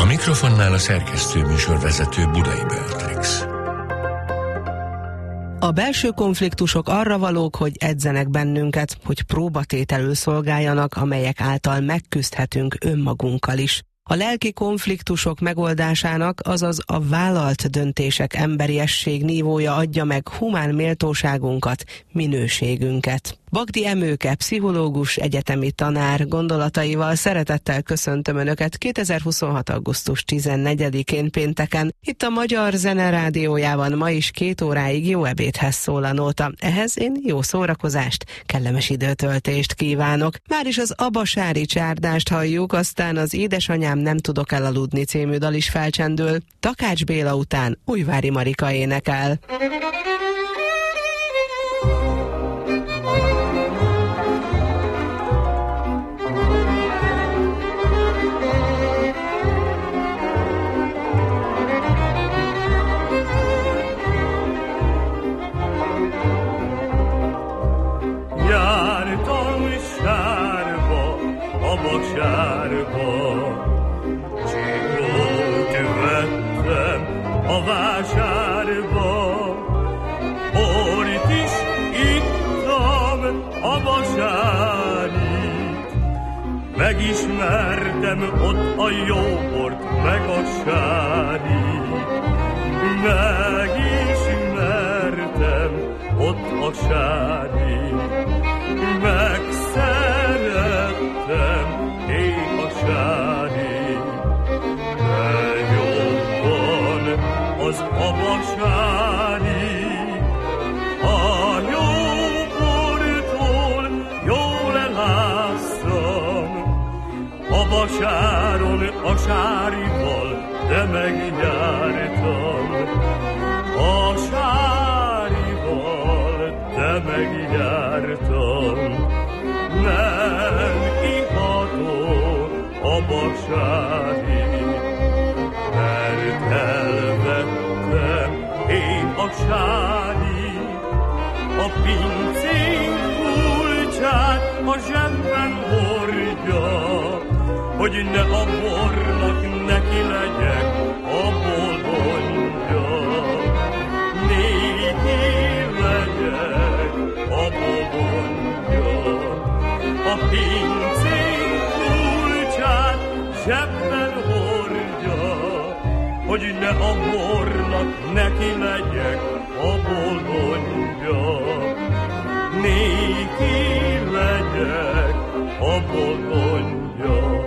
mikrofonnál a szerkesztő műsorvezető Budai Beatrix. A belső konfliktusok arra valók, hogy edzenek bennünket, hogy próbatételül szolgáljanak, amelyek által megküzdhetünk önmagunkkal is. A lelki konfliktusok megoldásának, azaz a vállalt döntések emberiesség nívója adja meg humán méltóságunkat, minőségünket. Bagdi Emőke, pszichológus, egyetemi tanár gondolataival szeretettel köszöntöm Önöket 2026. augusztus 14-én pénteken. Itt a Magyar Zene Rádiójában ma is 2 óráig jó ebédhez szól a nóta. Ehhez én jó szórakozást, kellemes időtöltést kívánok. Már is az abasári csárdást halljuk, aztán az Édesanyám nem tudok elaludni című dal is felcsendül. Takács Béla után Újvári Marika énekel. A vásárba, bort is ittam a vasárit, megismertem ott a jó bort, meg a sárit. Megismertem ott a sárit, megszerettem én a sárit. Az abasári, a jó bortól jól eláztam, abasáron a sárival, de megjártam, a sárival, de megjártam, nem iható abasári. Elvettem én a sári, a pincén kulcsát a zsebben hordja, hogy ne a bornak neki legyek a bolondja. Néki legyek a bolondja, a pincén kulcsát zsebben hordja, hogy ne a bornak neki legyek a bolondja. Néki legyek a bolondja.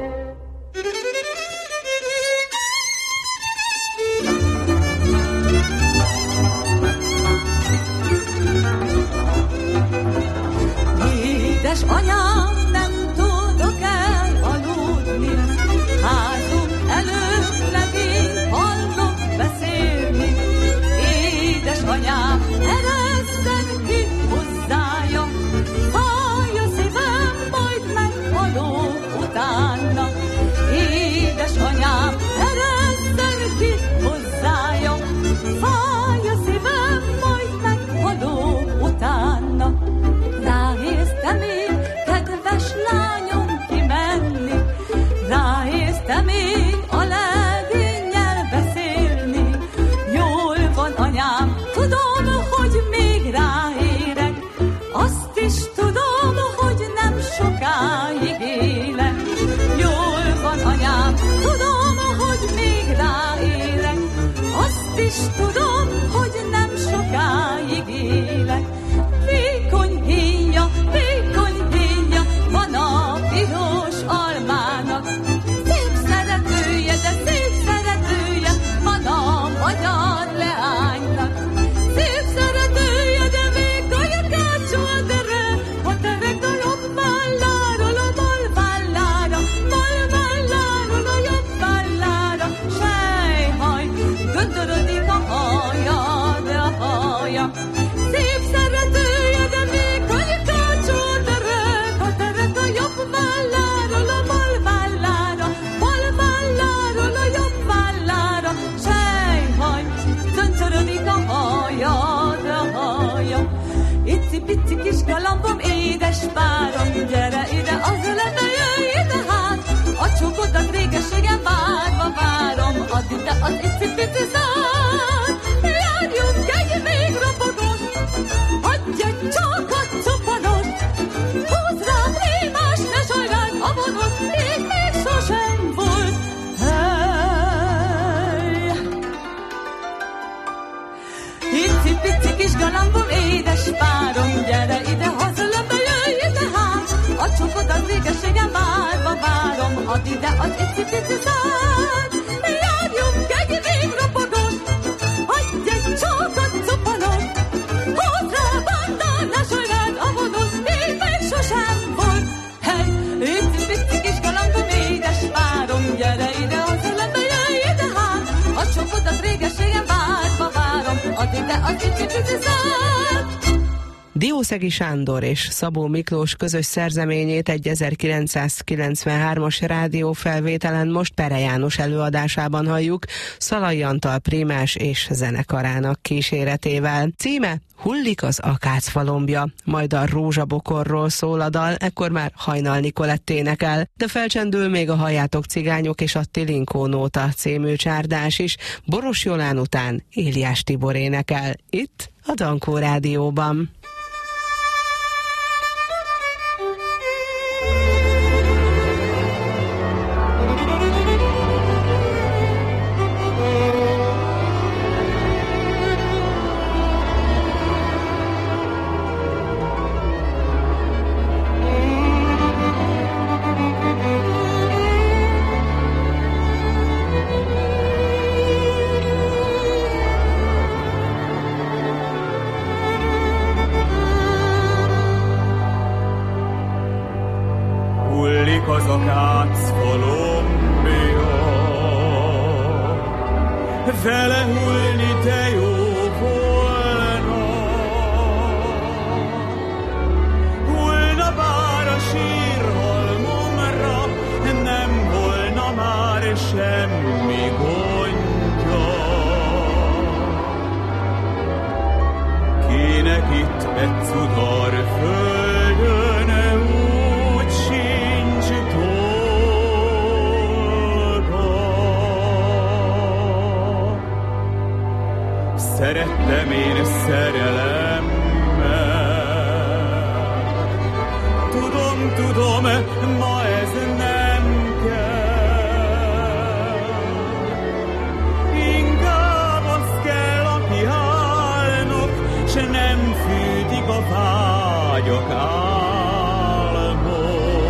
Édes anyám, nem tudok elaludni, házunk előtt legény hallok beszélni. Édesanyám, eresszen ki hozzája, fáj a szívem, majd meghalok utána. Édesanyám, eresszen ki hozzája, fáj a szívem, majd meghalok utána. Ráérztem én, kedves lányom, kimenni, ráérztem én a legénnyel beszélni. Jól van anyám, tudom, hogy még ráérek, azt is tudom, hogy nem sokáig élek. Jól van anyám, tudom, hogy még ráérek, azt is tudom, hogy nem sokáig élek. Vékony héja van a piros almának, szép szeretője, de szép szeretője van a magyar leánynak. Szép szeretője, de vékony a kácsó a dere, a terek a jobb válláról a bal vállára, bal válláról a jobb vállára. Sejhaj, göndörödik a haj, az icipici szád. Járjunk egy végropodon, adj egy csókot cupanon. Hozd rá banda, lásolj rád a vodon, még meg sosem volt. Hey, icipici kis kalandom, édes párom, gyere ide a szelembe, jöjj ide hát. A csókodat réges-régen várva várom, add ide az icipici szád. Diószegi Sándor és Szabó Miklós közös szerzeményét egy 1993-as rádiófelvételen most Pere János előadásában halljuk, Szalai Antal prímás és zenekarának kíséretével. Címe Hullik az akácfa lombja, majd a rózsabokorról szól a dal, ekkor már Hajnal Nikolett énekel, de felcsendül még a Halljátok cigányok és a Tilinkó nóta című csárdás is, Boros Jolán után Éliás Tibor énekel, itt a Dankó Rádióban. Az akácfa lombja, vele hullni de jó volna. Hullna bár a sírhalmomra, nem volna már semmi gondja. Kinek itt egy cudar földön úgy sincs dolga. Szerettem én szerelemmel, tudom, ma ez nem kell. Inkább az kell, aki halnok, se nem fűtik a vágyak álmok.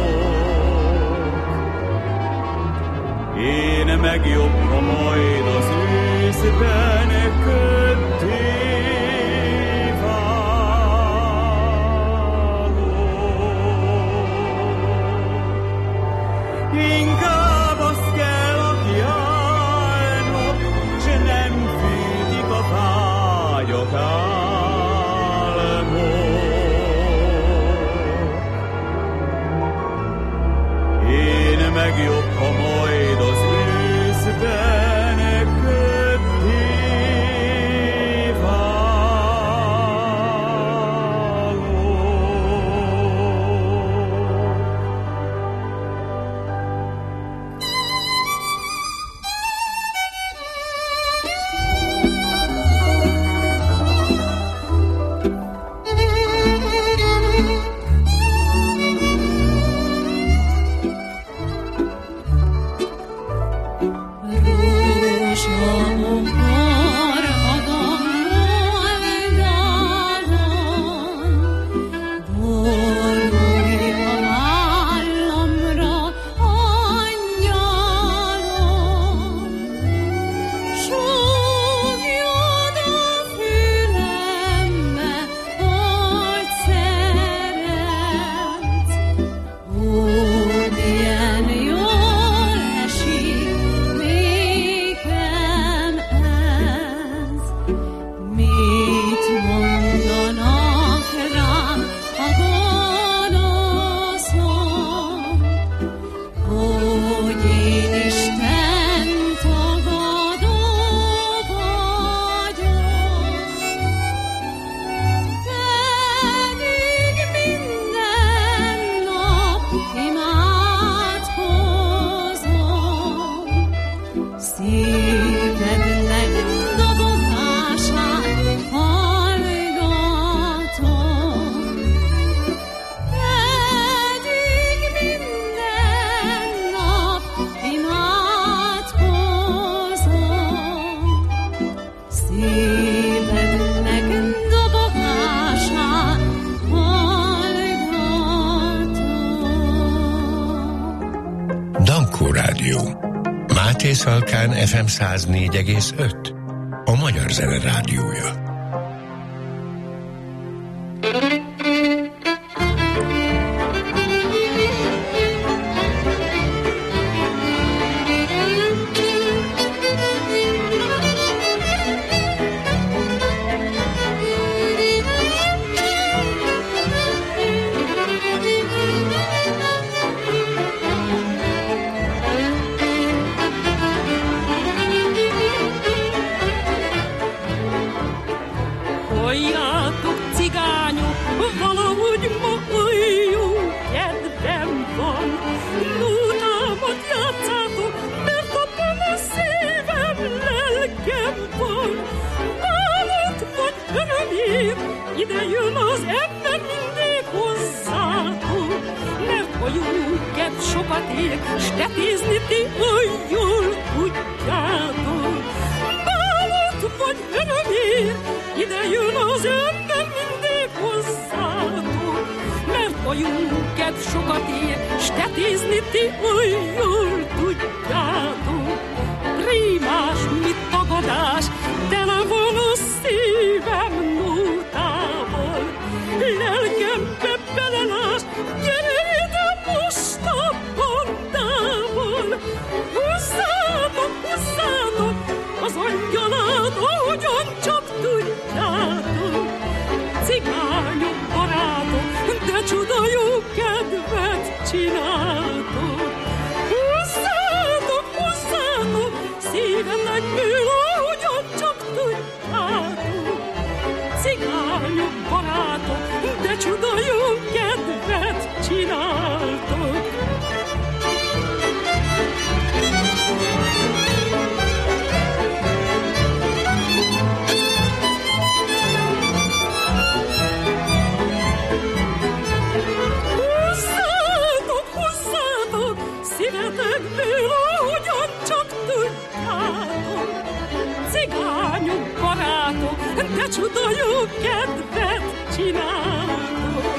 Én meg jobb, ha majd az őszben köddé válok. Inkább az kell, aki álmok, se nem fűtik a vágyak álmok. Én meg jobb, ha majd az őszben köddé válok. Dankó Rádió. Észalkán FM 104,5, a Magyar Zene Rádiója. Ide jön az ember mindig hozzátok, mert a jó kedv sokat ér, s tetézni ti olyan tudjátok. Bálot vagy örömér, ide jön az ember mindig hozzátok, mert a jó kedv sokat ér, s tetézni ti olyan tudjátok. Prímás, mit tagadás, tele van a szívem nótával. Lelkembe belelás, gyere ide most a bandával. Húzzátok, húzzátok az angyalát, ahogyan csak tudjátok. Cigányok, barátok, de csuda jó kedvet csináltok. Húzzátok, húzzátok szívemnek ből, ahogyan csak tudjátok. Cigányok, barátok, de csuda jó kedvet csináltok. Húzzátok, húzzátok szívetekből, ahogyan csak tudjátok. Cigányok, barátok, de csuda jó kedvet csináltok.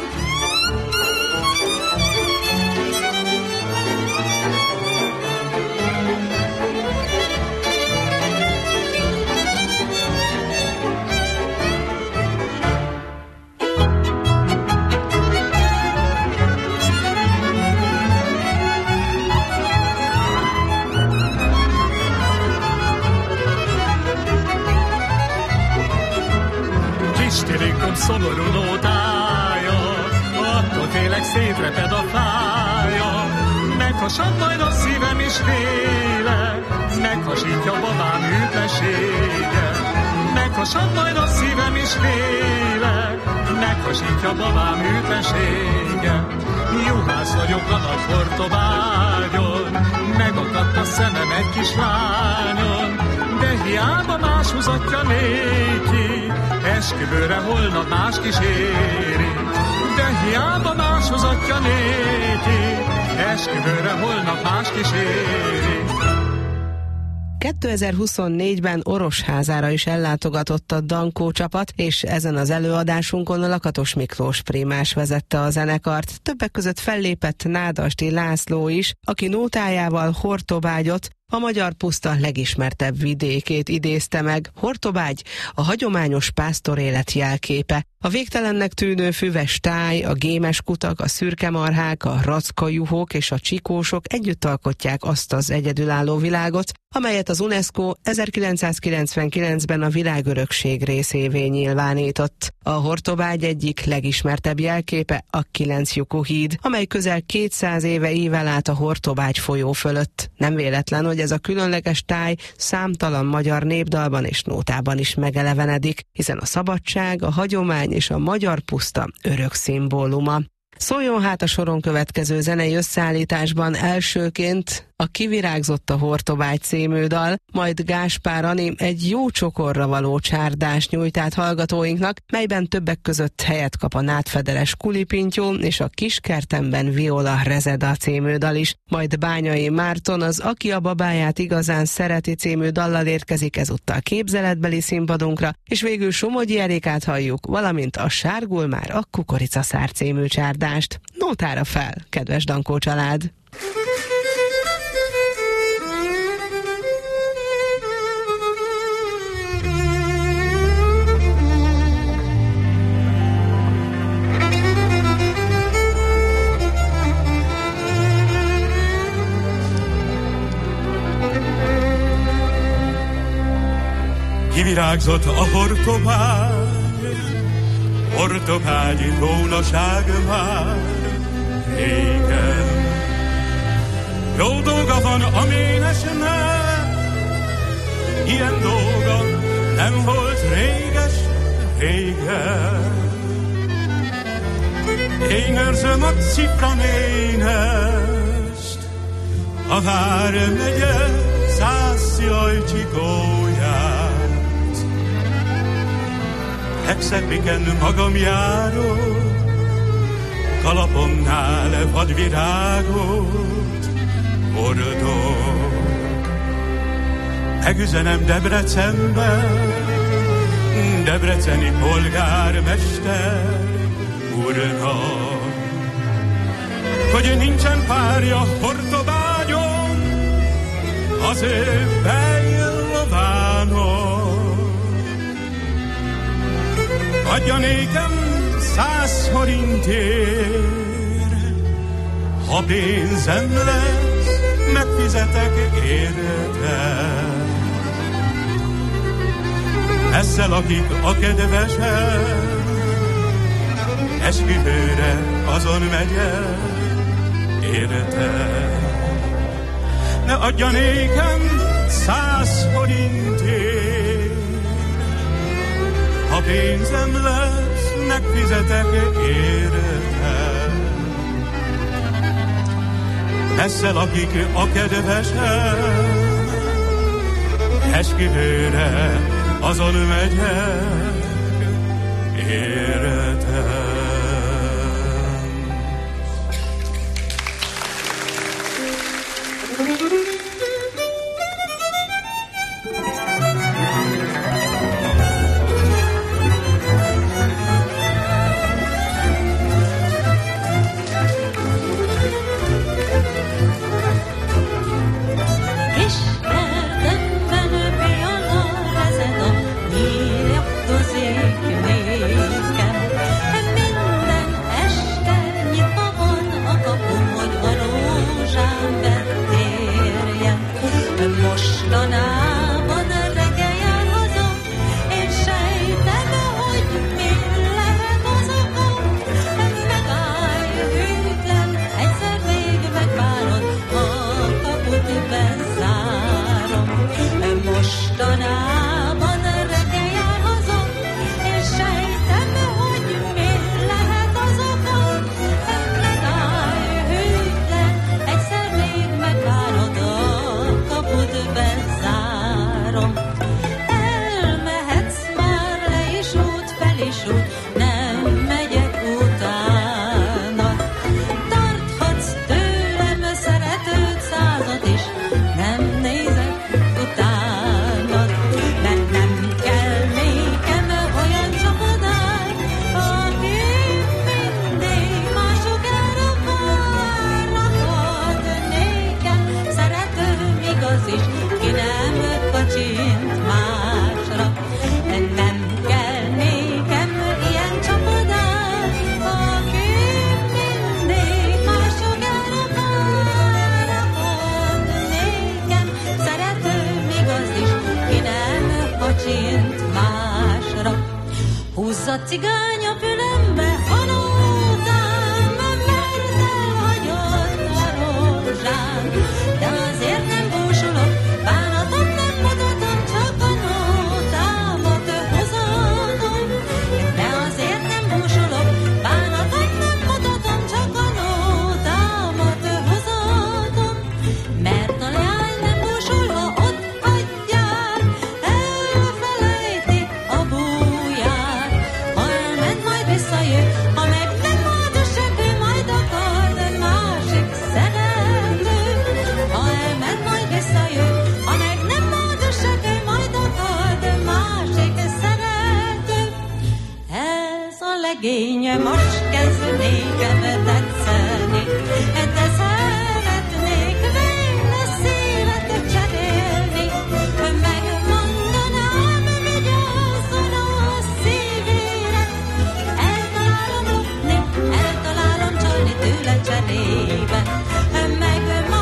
Kistirikkom szomorú nótája, attól félek szétreped a fája. Meghasad majd a szívem is tényleg, meghasítja babám hűtlensége. Meghasad majd a szívem is tényleg, meghasítja babám hűtlensége. Juhász vagyok a nagy Hortobágyon, megakadt a szemem egy kislányon, de hiába más húzatja néki, esküvőre holnap más kíséri. De hiába más húzatja néki, esküvőre holnap más kíséri. 2024-ben Orosházára is ellátogatott a Dankó csapat, és ezen az előadásunkon a Lakatos Miklós prímás vezette a zenekart. Többek között fellépett Nádasdy László is, aki nótájával Hortobágyot, a magyar puszta legismertebb vidékét idézte meg. Hortobágy a hagyományos pásztorélet jelképe. A végtelennek tűnő füves táj, a gémes kutak, a szürke marhák, a rackajuhok és a csikósok együtt alkotják azt az egyedülálló világot, amelyet az UNESCO 1999-ben a világörökség részévé nyilvánított. A Hortobágy egyik legismertebb jelképe a 9 lyukú híd, amely közel 200 éve ível át a Hortobágy folyó fölött. Nem véletlen, hogy ez a különleges táj számtalan magyar népdalban és nótában is megelevenedik, hiszen a szabadság, a hagyomány és a magyar puszta örök szimbóluma. Szóljon hát a soron következő zenei összeállításban elsőként a Kivirágzott a Hortobágy című dal, majd Gáspár Ani egy jó csokorra való csárdást nyújt át hallgatóinknak, melyben többek között helyet kap a nádfedeles Kulipintyó és a Kiskertemben Viola Rezeda című dal is, majd Bányai Márton az Aki a babáját igazán szereti című dallal érkezik ezúttal képzeletbeli színpadunkra, és végül Somogyi Erikát halljuk, valamint a Sárgul már a Kukoricaszár című csárdást. Nótára fel, kedves Dankó család! kivirágzott a hortobágyi rónaság már régen. Jó dolga van a ménesnek, ilyen dolga nem volt régen. Én őrzöm a cipranénest, a Vármegye Zászlajcsikóját. Hexepiken magam járok, kalapomnál vadvirágot hordok. Megüzenem Debrecenben, debreceni polgármester úrnak, hogy nincsen párja Hortobágyon, az ő bejlovának. Adja nékem 100 forintért, ha pénzem lesz, megfizetek érte. Messze lakik a kedvesem, esküvőre azon megyek, érte. Ne adja nékem 100 forintért, ha pénzem lesz, megfizetek érte. Messze lakik a kedvesem, esküvőre azon megyek, érte.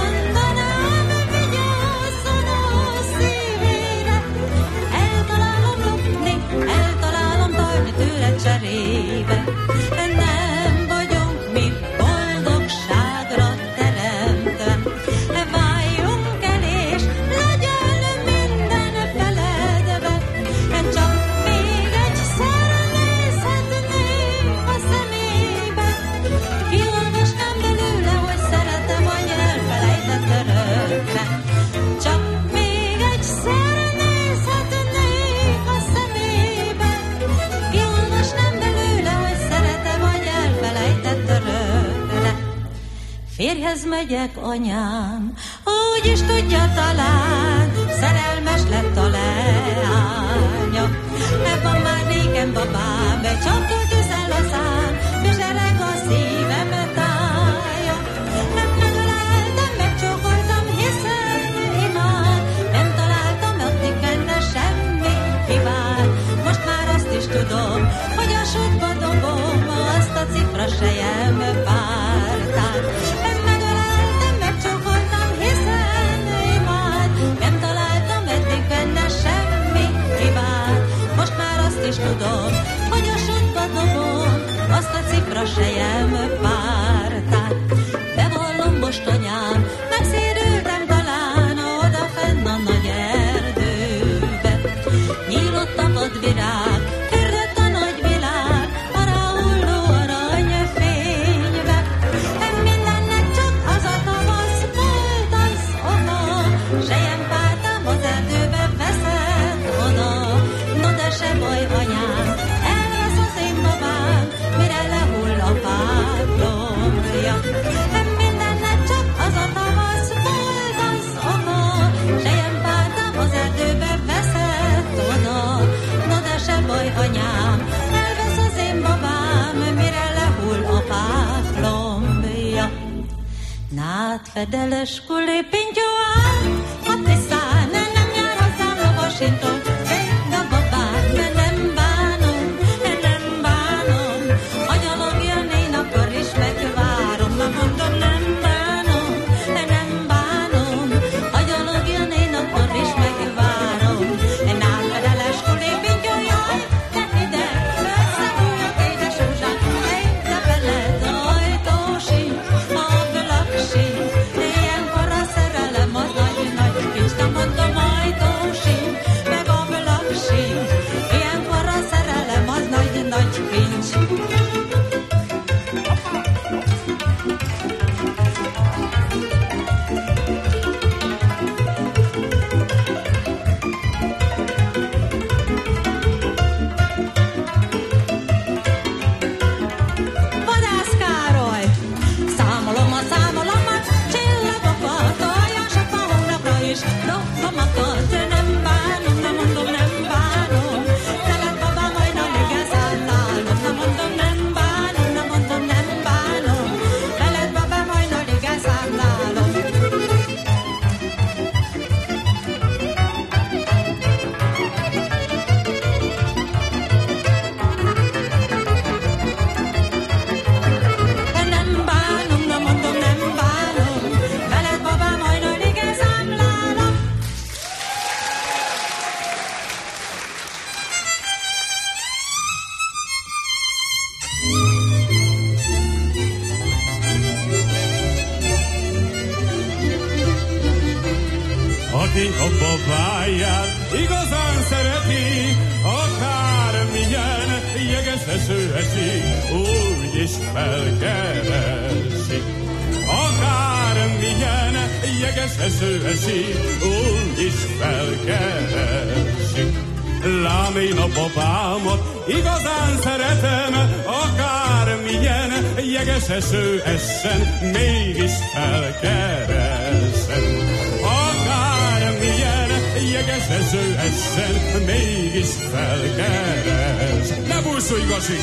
Megmondanám, vigyázzon a szívére, eltalálom Férjhez megyek, anyám, úgy is tudja talán, szerelmes lett a leánya. Ebben már régen babám, becsapott üzel a szám, bizsereg a szívem tája. Nem megöleltem, megcsókoltam, hiszen imád, nem találtam addig benne semmi hibát. Most már azt is tudom, hogy a sútba dobom azt a cifra sejem pártát. Nem megöleltem, megcsókoltam, hiszen imád, nem találtam eddig benne semmi hibát. Most már azt is tudom, hogy a sútba dobom azt a cifra sejem pártát. Bevallom most, anyám, megszérültem talán odafenn a nagy erdőbe. Nyílott a vadvirág, fürdött a nagy világ, a ráhulló aranyfénybe. Mindennek csak az a tavasz volt az oka, sejem pártám az erdőbe veszett oda. No de se baj, anyám, elvesz az én babám, mire lehull a fák lombja. Mindennek csak az a tavasz volt az oka, sejem pártám az erdőbe veszett oda. No de se baj, anyám, elvesz az én babám, mire lehull a fák lombja. Nát fedeles kulépintyóán, a tisztán, nem jár hozzám lovasintól, védd a babám, nem bánom, nem bánom. Ha gyalogjon én, akkor is megvárom, na mondom, nem bánom, nem bánom. Ha gyalogjon én, akkor is megvárom. Nát fedeles kulépintyó, jaj, de ide, összefújok édes rózsát, de veled ajtó sincs, ablak sincs. Ilyenkor a szerelem az nagy-nagy kincs, de mondom, ajtó sincs, meg ablak sincs. Ilyenkor a szerelem az nagy-nagy kincs. Vadász Károly! Számolom a számolomat, csillagokat, olyan sok a hónapra is, rokomakat, nem bánom, nem mondom, nem bánom. Veled babám hajnal igen szállálom, nem mondom, nem bánom, nem mondom, nem bánom. Veled babám hajnal igen szállálom. Nem bánom, nem mondom, nem bánom. Veled babám hajnal igen számlálom. Aki a babáját igazán szereti, akármilyen jeges eső esik, úgy is felkeresi. Akármilyen jeges eső esik, úgy is felkeresi. Lám én a babámat igazán szeretem, akármilyen jeges eső essen, mégis felkeresem. Akármilyen jeges eső essen, mégis felkeres. Ne búsulj, Gasi!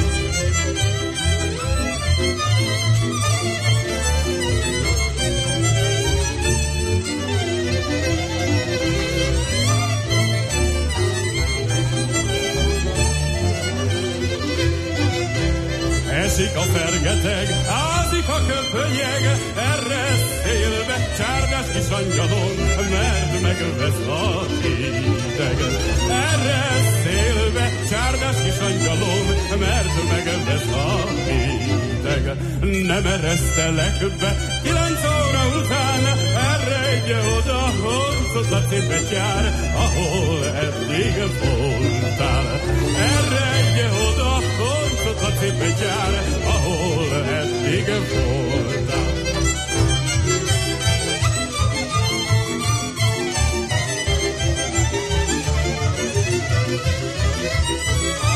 Esik a fergeteg, ázik a köpönyeg, erre szélbe csárdás kis angyalom, mert megvesz a hideg. Erre szélbe csárdás kis angyalom, mert megvesz a hideg. Nem eresztelek be 9 óra után, erre egy oda, honcot a cipetyár, ahol eddig voltál. Erre egy oda, honcot a cipetyár, ahol eddig voltál.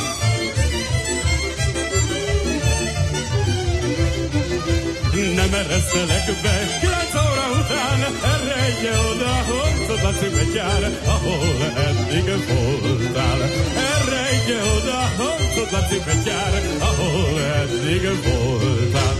Nem vesztelek be 9 óra után, eredje oda, hozod a cipőtyár, ahol eddig voltál. Eredje oda, hozod a cipőtyár, ahol eddig voltál.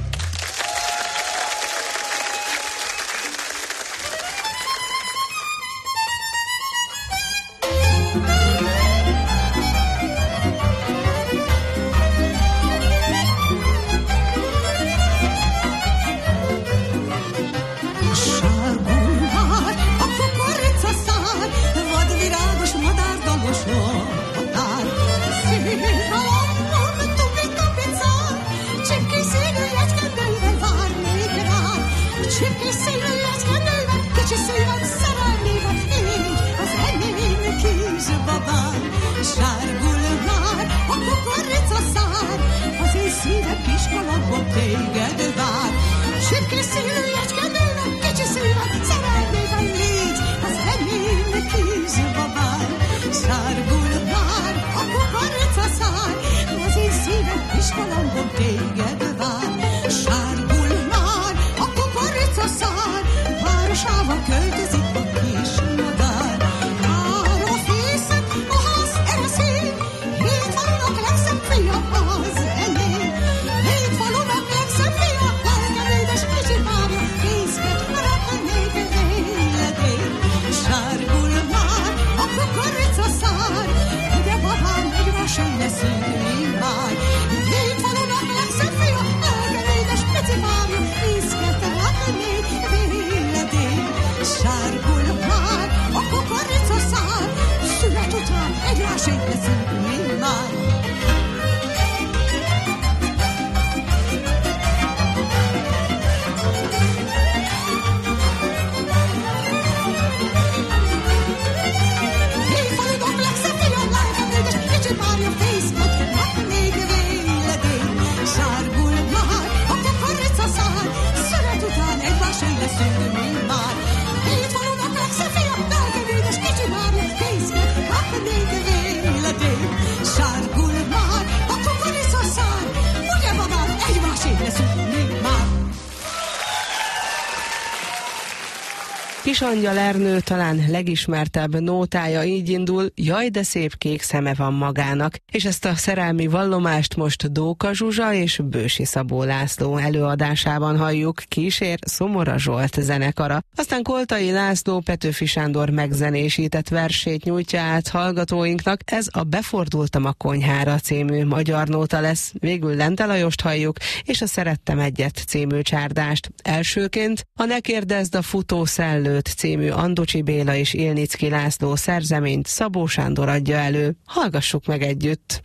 Kisangyal Ernő talán legismertebb nótája így indul, jaj de szép kék szeme van magának, és ezt a szerelmi vallomást most Dóka Zsuzsa és Bősi Szabó László előadásában halljuk, kísér Szomora Zsolt zenekara. Aztán Koltai László Petőfi Sándor megzenésített versét nyújtja át hallgatóinknak, ez a Befordultam a konyhára című magyar nóta lesz, végül Lente Lajost halljuk, és a Szerettem egyet című csárdást. Elsőként a Ne kérdezd a futószellőt című Andocsi Béla és Ilnicki László szerzeményt Szabó Sándor adja elő. Hallgassuk meg együtt!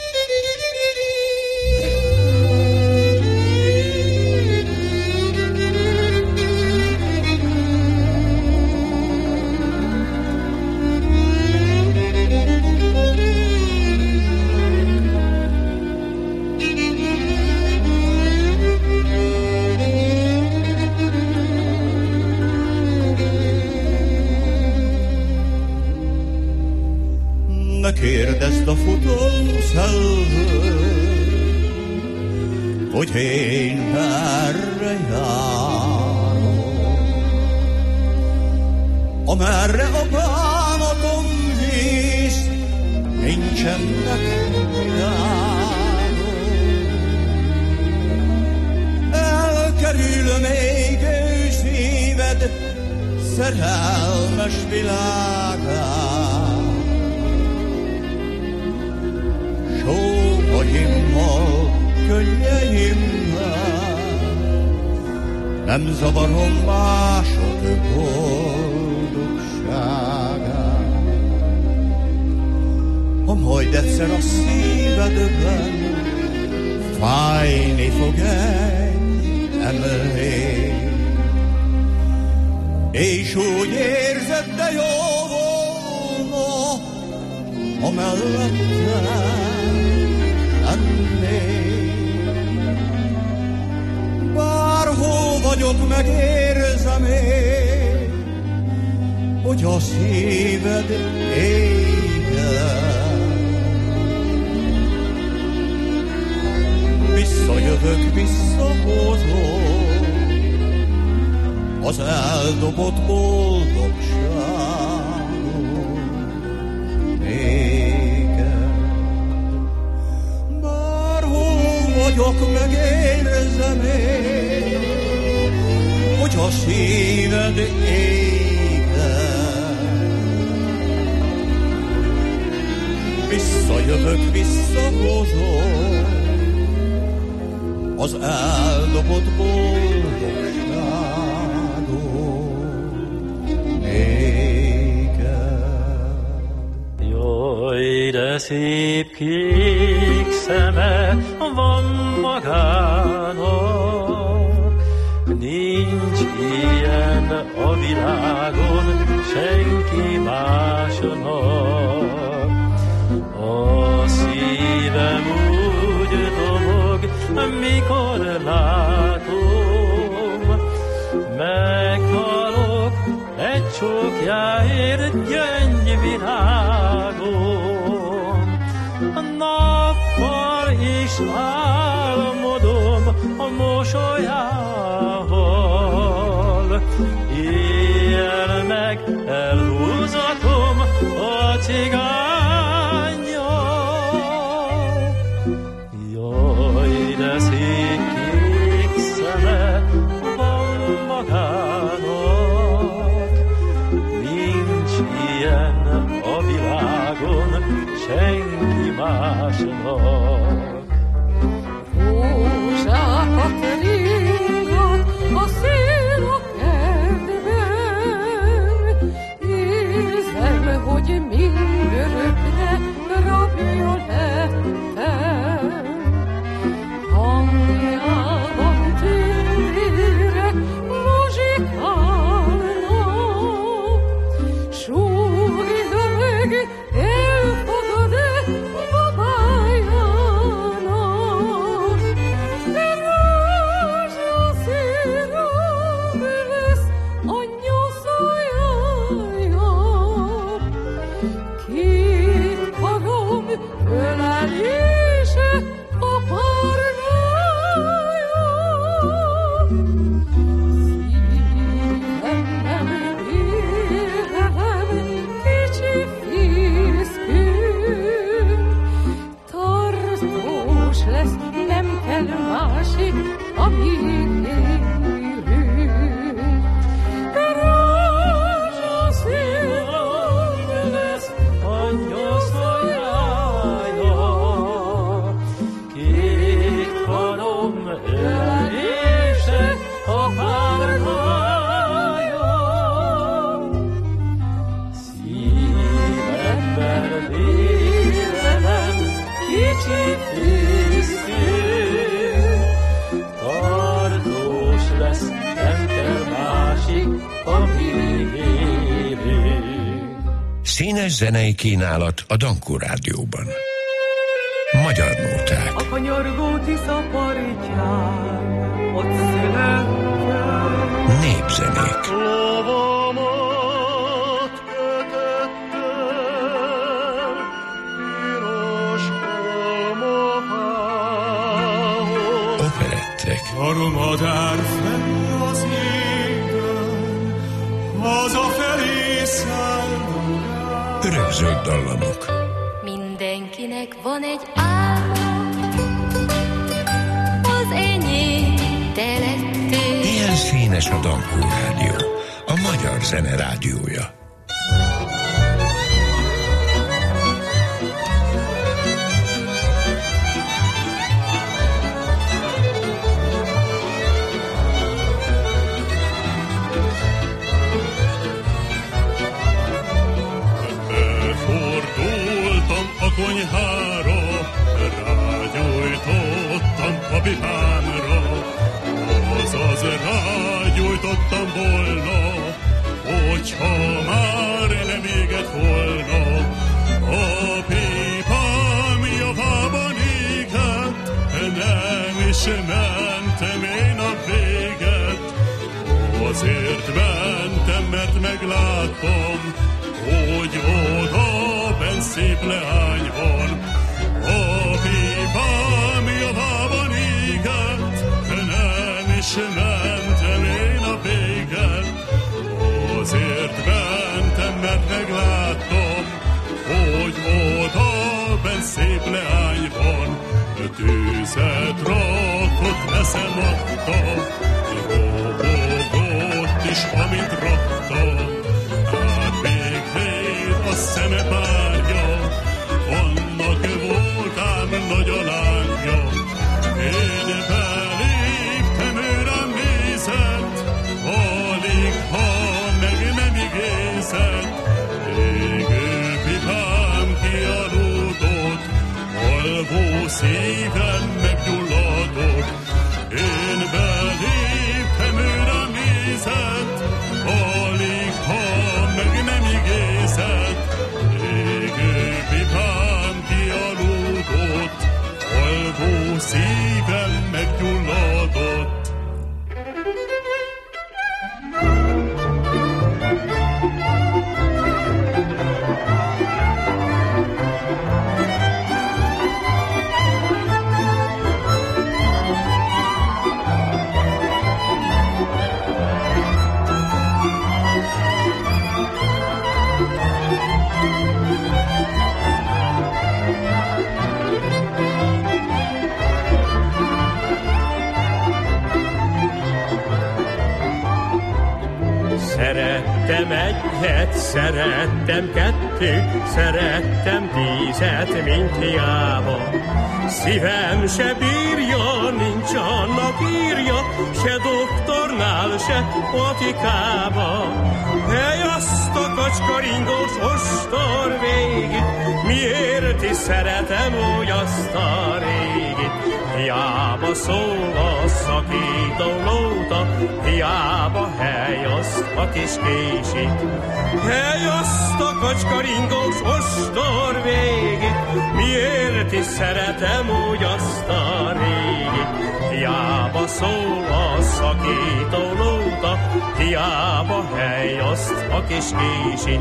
Ne kérdezd a futószellőt, hogy én merre járok, amerre a bánatom visz, nincsenek járok. Elkerül még ő szíved szerelmes világát, sóhaimmal, könnyeimmel, nem zavarom mások boldogságát. Ha majd egyszer a szívedben fájni fog egy emlék, és úgy érzed, de jó volna, ha mellettem lennék. Bárhol vagyok, megérzem én, hogy a szíved égen. Visszajövök, visszahozom az eldobott boldogságot néked. Bárhol vagyok, megérzem én, hogy a szíved égen. Visszajövök, visszahozom az eldobott boldogságot néked. Jaj, de szép kék szeme van magának, nincs ilyen a világon senki másnak. A szívem úgy dobog, mikor látom, meghalok egy csókjáért gyöngyvirágon. Nappal is álmodom a mosolyával, éjjel meg elhúzatom a cigányjal. Jaj, de szép kék szeme van magának, nincs ilyen a világon senki másnak. Rózsákat ringat a szél a kertben, érzem, hogy mindörökre rabja lettem. Hangjában tündére muzsikálnak, súgja meg, elfogad-e babájának. Rózsaszírom lesz anyja szájája, két karom ölelése a párnája. Szívemben élem kicsi fészkünk, tartós lesz, nem kell másik, amíg élünk. Rózsaszírom lesz Anyja szájája, két karom ölelése a párnája. Szívemben vélelem kicsi fészkünk, tartós lesz, nem kell másik, amíg élünk. Színes zenei kínálat a Dankó Rádióban. Magyar nóták. A kanyargó Tisza partján, ott születtem. Népzenék. Lovamat kötöttem piros kalmafához. Operettek. Harmadán fenn az égen, hazafelé szállunk. Örökzöld dallamok. Mindenkinek van egy álma, az enyém te lettél. Ilyen színes a Dankó Rádió, a magyar zene rádiója. Befordultam a konyhára, rágyújtottam a pipámra, azaz rágyújtottam volna, hogyha már nem égett volna. A pipám javában égett, nem is mentem én a véget. Azért mentem, mert megláttam, hogy oda benn szép leány van. A pipám javában égett, nem is mentem én a véget. tűzet rakott, eszem adta, robogott is, amit rakta. Hát még hét a szeme párja, annak voltám nagy a lángja. Én beléptem, ő rám nézett, alig, ha meg nem igézett. Égő pipám kialudott, alvó szívem meggyulladott. Én beléptem, ő rám nézett, alig, ha meg nem igézett. Égő pipám kialudott, alvó szívem meggyulladott. Szerettem egyet, szerettem kettőt, szerettem 10, mint hiába. Szívem se bírja, nincs annak írja, se doktornál, se patikába. Hely azt a kacskaringós ostor végig, miért is szeretem úgy azt a régit. Hiába szól a szakító nóta, hiába hely azt a kis késik. Hely azt a kacskaringós ostor végig, miért is szeretem úgy azt a régit. Hiába szól a szakító nóta, hiába hely azt a kis késik.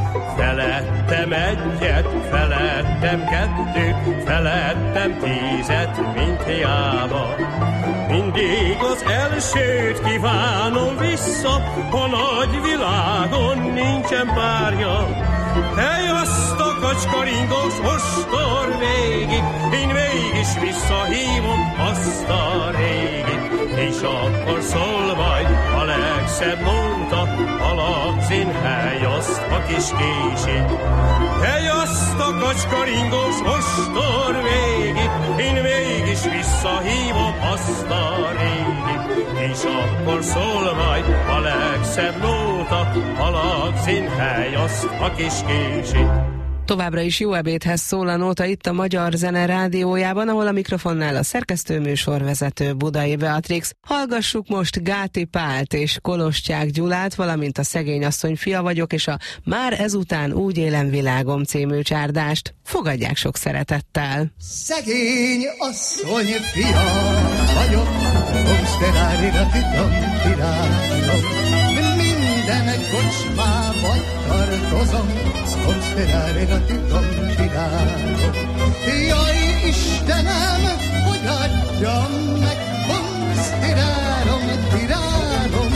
Felettem egyet, felettem kettőt, felettem 10, mint hiába. Mindig az elsőt kívánom vissza, a nagy világon nincsen párja. Hely azt a kacskaringós ostor végig, én mégis visszahívom azt a régit. És akkor szól majd a legszebb nóta, a lakcínhely azt a kis késik. Hely azt a kacskaringós ostor végig, én mégis visszahívom azt a régit. És akkor szól majd a legszebb nóta, a lakcínhely azt a kis késik. Továbbra is jó ebédhez szól a nóta itt a Magyar Zene Rádiójában, ahol a mikrofonnál a szerkesztőműsorvezető Budai Beatrix. Hallgassuk most Gáti Pált és Koloscsák Gyulát, valamint a Szegény asszony fia vagyok, és a Már ezután úgy élem világom című csárdást. Fogadják sok szeretettel! Szegény asszony fia vagyok, komszterárira titom tirálom. Minden kocsmába tartozom, komszterárira titom tirálom. Jaj, Istenem, hogy adjam meg, komszterálom, tirálom.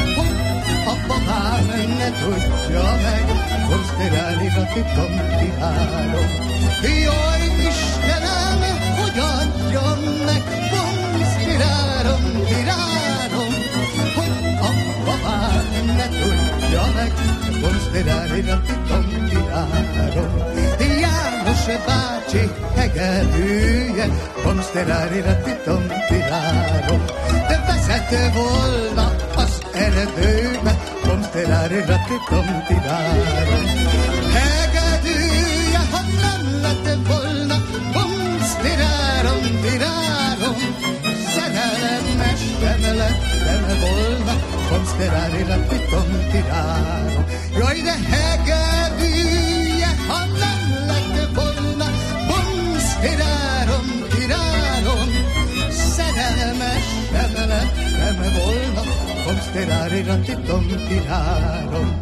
A babám ne tudja meg, komszterárira titom tirálom. Jaj, Istenem, hogy adjam meg, komszterálom, tirálom. A babám ne tudja meg, komszterárira titom tirálom. János bácsi hegedűje, komszterárira titom tirálom. De vezető volna az erdőbe, komszterárira titom tirálom. Hegedűje, ha nem lett volna, komszterálom, tirálom. Szerelmes nem lettem volna, komszterárira titom tirálom. Jaj, de hegedűje, ha nem lett volna, komszterálom, tirálom. Szerelmes nem lettem volna, komszterárira titom tirálom.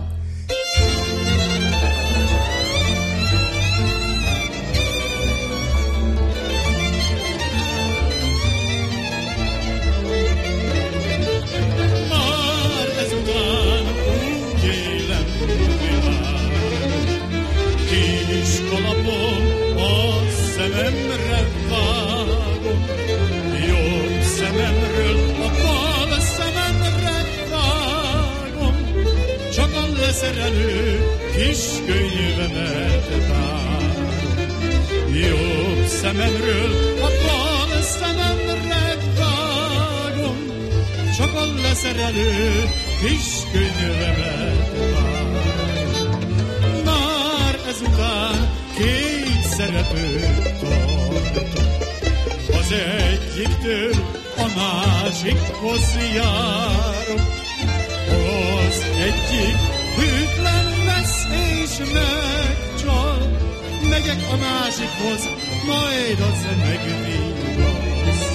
Kalapom a szememre vágom, vágom, jobb szememről a bal szememre vágom, csak a leszerelő kis könyvemet vágom. Jobb szememről a bal szememre vágom, csak a leszerelő kis könyvemet vágom. Már ezután két szerepőt tartok, az egyiktől a másikhoz járok. Az egyik hűtlen lesz és megcsal, megyek a másikhoz, majd az megvigasz.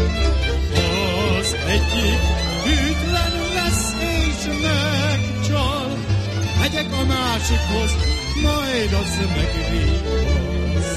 Az egyik hűtlen lesz és megcsal, megyek a másikhoz, majd az megvigasz.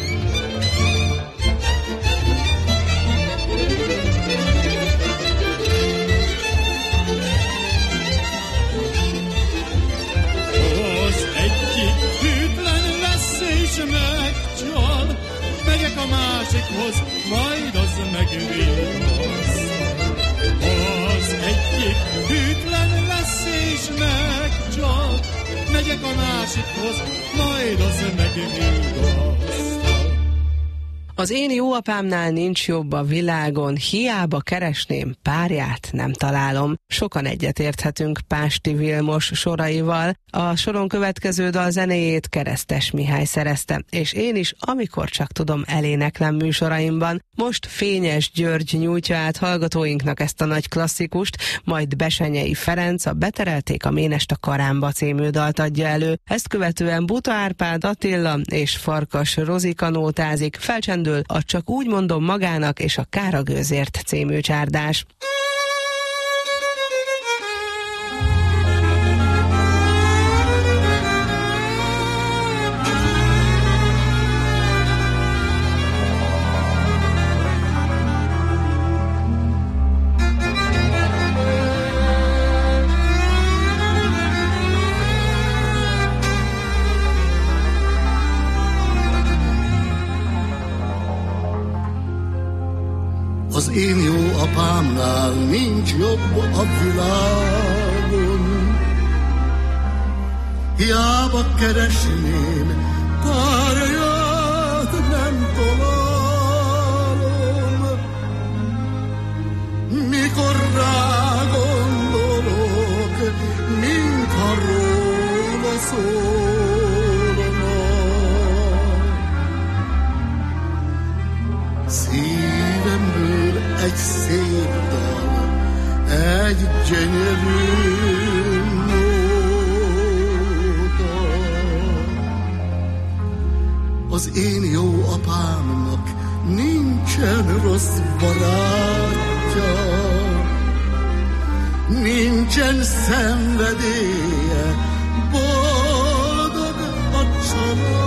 Az egyik hűtlen lesz és megcsal, megyek a másikhoz, majd az megvigasz. Az egyik hűtlen lesz és megcsal, megyek a másikhoz, majd az megvigasz. Az én jó apámnál nincs jobb a világon, hiába keresném, párját nem találom. Sokan egyetérthetünk Pásti Vilmos soraival. A soron következő dal zenéjét Keresztes Mihály szerezte, és én is, amikor csak tudom, eléneklem műsoraimban. Most Fényes György nyújtja át hallgatóinknak ezt a nagy klasszikust, majd Besenyei Ferenc a Beterelték a Ménest a Karámba című dalt adja elő. Ezt követően Buta Árpád Attila és Farkas Rozika nótázik, felcsendül a Csak úgy mondom magának és a Kár a gőzért című csárdás. Az én jó apámnál nincs jobb a világon, hiába keresném, párját nem találom. Mikor rá gondolok, mintha róla szólna, szívemből egy szép dal, egy gyönyörű nóta. Az én jó apámnak nincsen rossz barátja, nincsen szenvedélye, boldog a család.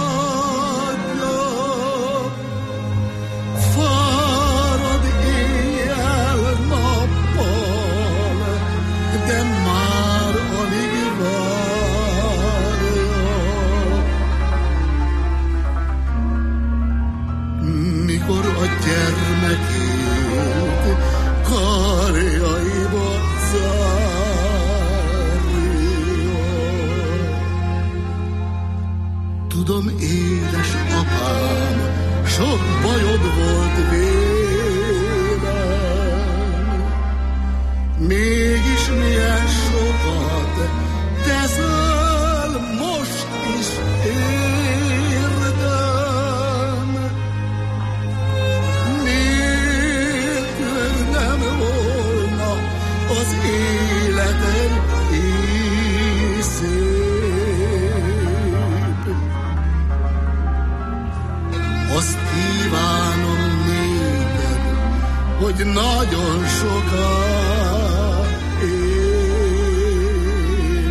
De már alig várja, mikor a gyermekét karjaiba zárja. Tudom, édes apám, sok bajod volt vélem, mégis milyen sokat teszel most is érdem. Nélkül nem volna az életem így szép. Azt kívánom néked, hogy nagyon sokat élj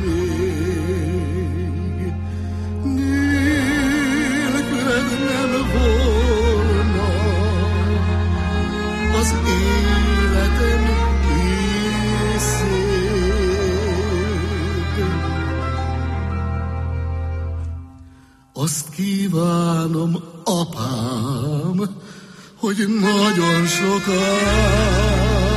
még. Nélküled nem volna az életem így szép. Azt kívánom, apám, hogy nagyon sokáig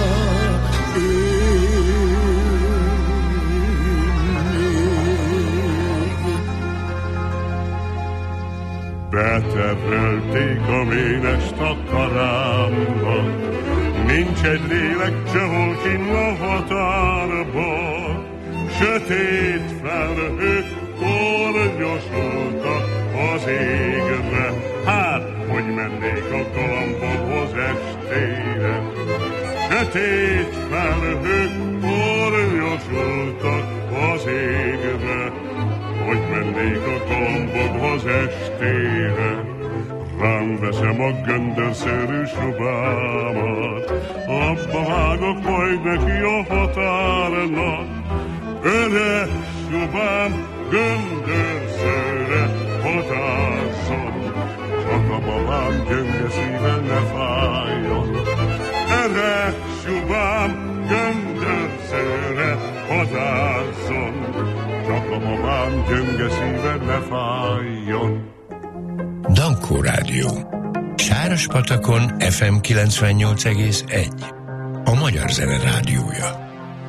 beterelték a ménest a karámba, nincs egy lélek sehol kinn a határba. Sötét felhők tornyosultak az égre, hát hogy mennék a galambokhoz estére. Sötét felhők tornyosultak az égre, hogy mennék a galambokhoz estére. Rám veszem a göndörszerű subámat, abba vágok majd neki a határnak. Öreg subám göndörszerre hatásszon, csak a babám gyönge szíven ne fájjon. Öreg subám göndörszerre hatásszon, csak a babám gyönge szíven ne fájjon. Dankó Rádió. Sárospatakon FM 98,1. A Magyar Zene Rádiója.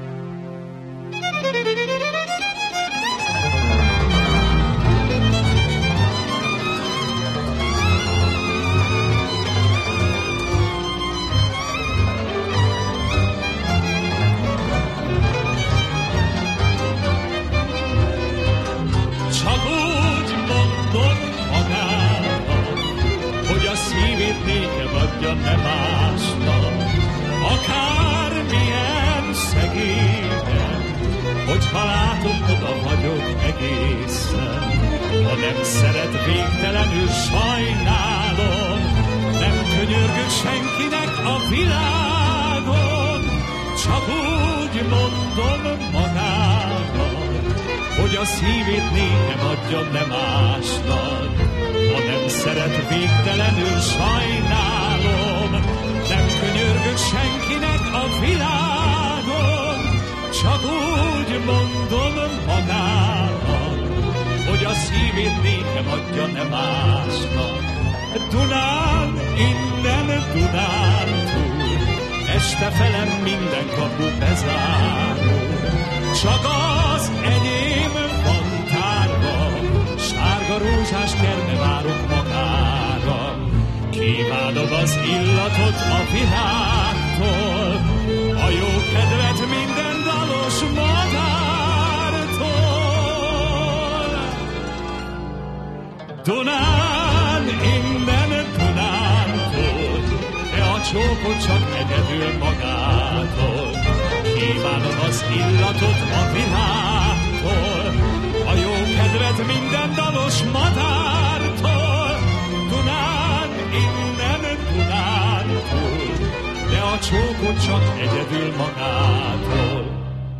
Nem másnak, akármilyen szegényen, hogyha látom, oda vagyok egészen. Ha nem szeret, végtelenül sajnálom, nem könyörgök senkinek a világon, csak úgy mondom magának, hogy a szívét nékem adja, nem másnak. Ha nem szeret, végtelenül sajnálom, nem könyörgök senkinek a világon, csak úgy mondom magának, hogy a szívét nékem adja, nem másnak. Dunán, innen Dunán túl, este felem minden kapu bezárul, csak az enyém van tárva, sárga rózsás kerne várok magára. Kívánom az illatot a virágtól, a jó kedvet minden dalos madártól. Dunán, innen Dunántól, de a csókot csak egyedül magától. Kívánom az illatot a virágtól, a jó kedvet minden dalos madártól. Dunán, innen Dunántól, de a csókot csak egyedül magától.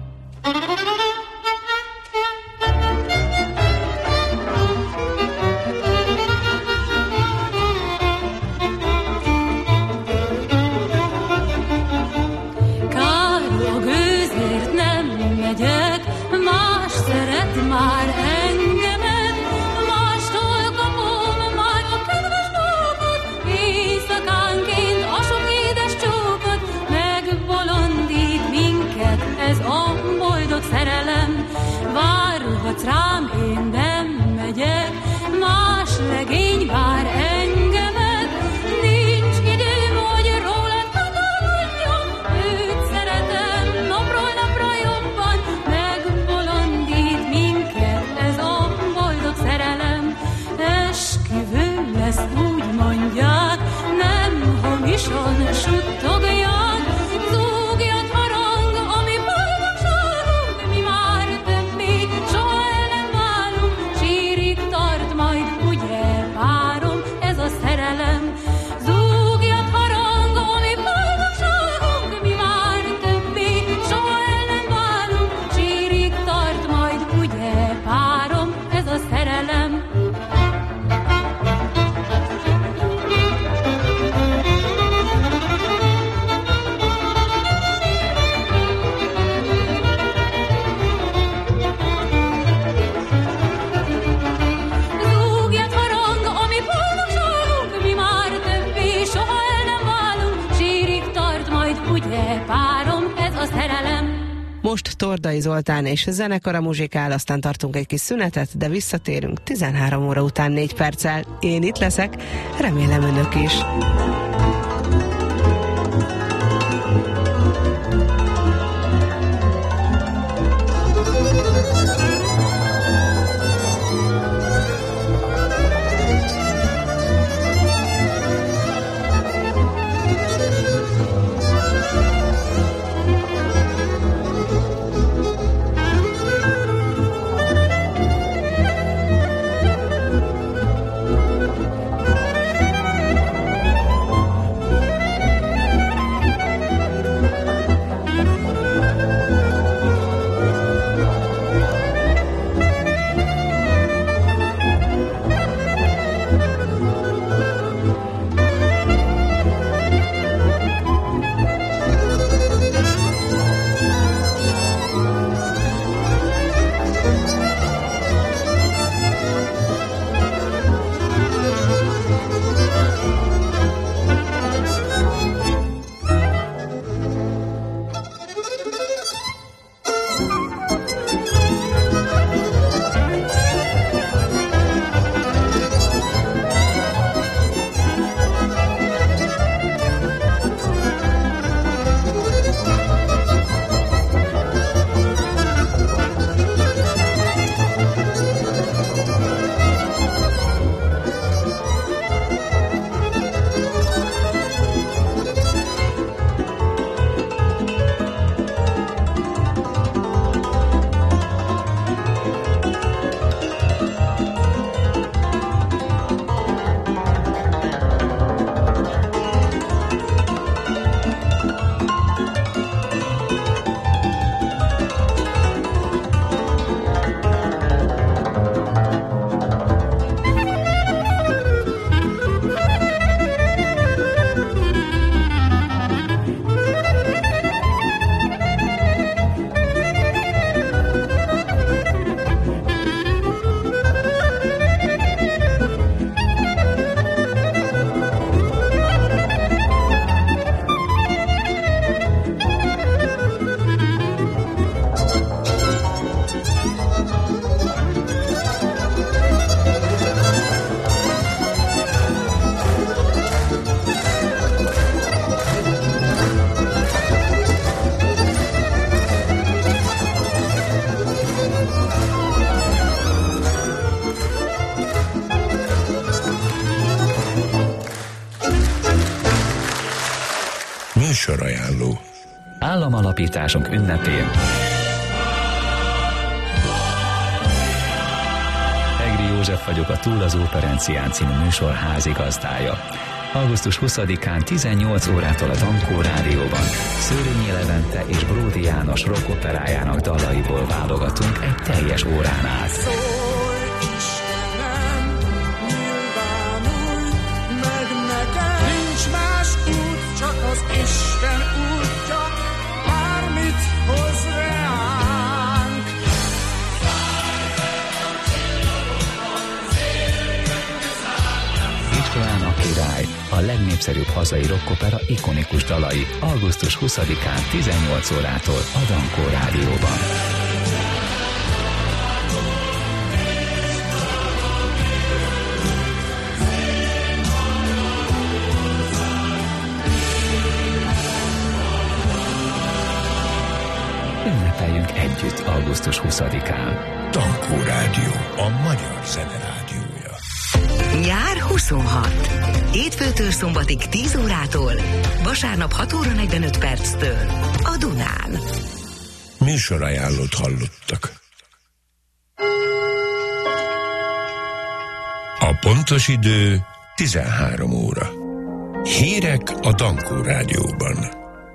Várhatsz rám, én nem megyek, más legény vár engemet. Nincs időm, hogy rólad gondolkodjam, őt szeretem napról napra jobban. Megbolondít minket ez a boldog szerelem. Esküvő lesz, úgy mondják, nem hamisan suttogják. Zúgjat harang, ami boldogságunk, mi már többé soha el nem válunk. Sírig tart majd, ugye Most Tordai Zoltán és zenekara muzsikál, aztán tartunk egy kis szünetet, de visszatérünk 13 óra után 4 perccel. Én itt leszek, remélem önök is. Műsorajánló. Államalapításunk ünnepén Egri József vagyok, a Túl az Óperencián című műsor házigazdája. Augusztus 20-án 18 órától a Dankó Rádióban Szőrényi Levente és Bródi János rockoperájának dalaiból válogatunk egy teljes órán át. Az Isten útja, bármit hoz reánk. István a király, a legnépszerűbb hazai rockopera ikonikus dalai augusztus 20-án 18 órától a Dankó Rádióban. Ünnepeljünk együtt augusztus 20-án. Dankó Rádió, a magyar zene rádiója. Nyár 26. Hétfőtől szombatig 10 órától, vasárnap 6 óra 45 perctől a Dunán. Műsorajánlót hallottak. A pontos idő 13 óra. Hírek a Dankó Rádióban.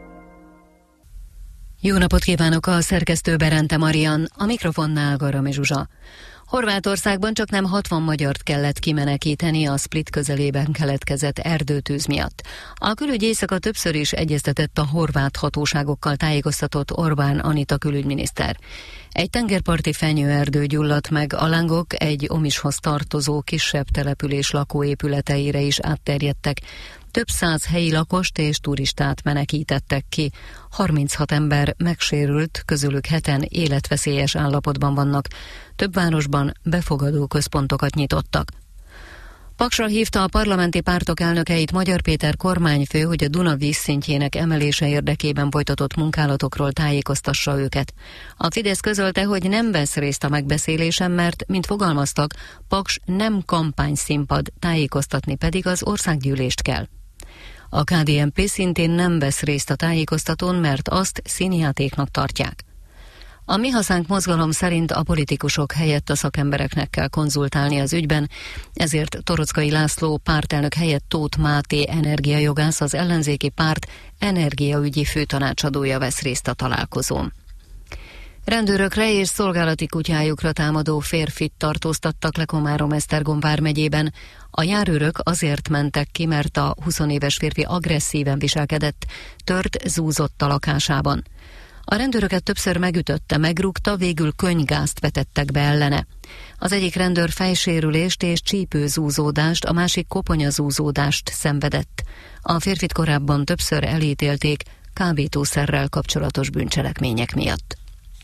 Jó napot kívánok, a szerkesztő Berente Marian, a mikrofonnál Garami Zsuzsa. Horvátországban csaknem 60 magyart kellett kimenekíteni a Split közelében keletkezett erdőtűz miatt. A külügy éjszaka többször is egyeztetett a horvát hatóságokkal, tájékoztatott Orbán Anita külügyminiszter. Egy tengerparti fenyőerdő gyulladt meg, a lángok egy Omishoz tartozó kisebb település lakóépületeire is átterjedtek. több száz helyi lakost és turistát menekítettek ki. 36 ember megsérült, közülük 7-en életveszélyes állapotban vannak. Több városban befogadó központokat nyitottak. Paksra hívta a parlamenti pártok elnökeit Magyar Péter kormányfő, hogy a Duna vízszintjének emelése érdekében folytatott munkálatokról tájékoztassa őket. A Fidesz közölte, hogy nem vesz részt a megbeszélésen, mert, mint fogalmaztak, Paks nem kampányszínpad, tájékoztatni pedig az országgyűlést kell. A KDNP szintén nem vesz részt a tájékoztatón, mert azt színjátéknak tartják. A Mi Hazánk mozgalom szerint a politikusok helyett a szakembereknek kell konzultálni az ügyben, ezért Torockai László pártelnök helyett Tóth Máté energiajogász, az ellenzéki párt energiaügyi főtanácsadója vesz részt a találkozón. Rendőrökre és szolgálati kutyájukra támadó férfit tartóztattak le Komárom-Esztergom vármegyében. A járőrök azért mentek ki, mert a 20 éves férfi agresszíven viselkedett, tört, zúzott a lakásában. A rendőröket többször megütötte, megrúgta, végül könnygázt vetettek be ellene. Az egyik rendőr fejsérülést és csípőzúzódást, a másik koponyazúzódást szenvedett. A férfit korábban többször elítélték kábítószerrel kapcsolatos bűncselekmények miatt.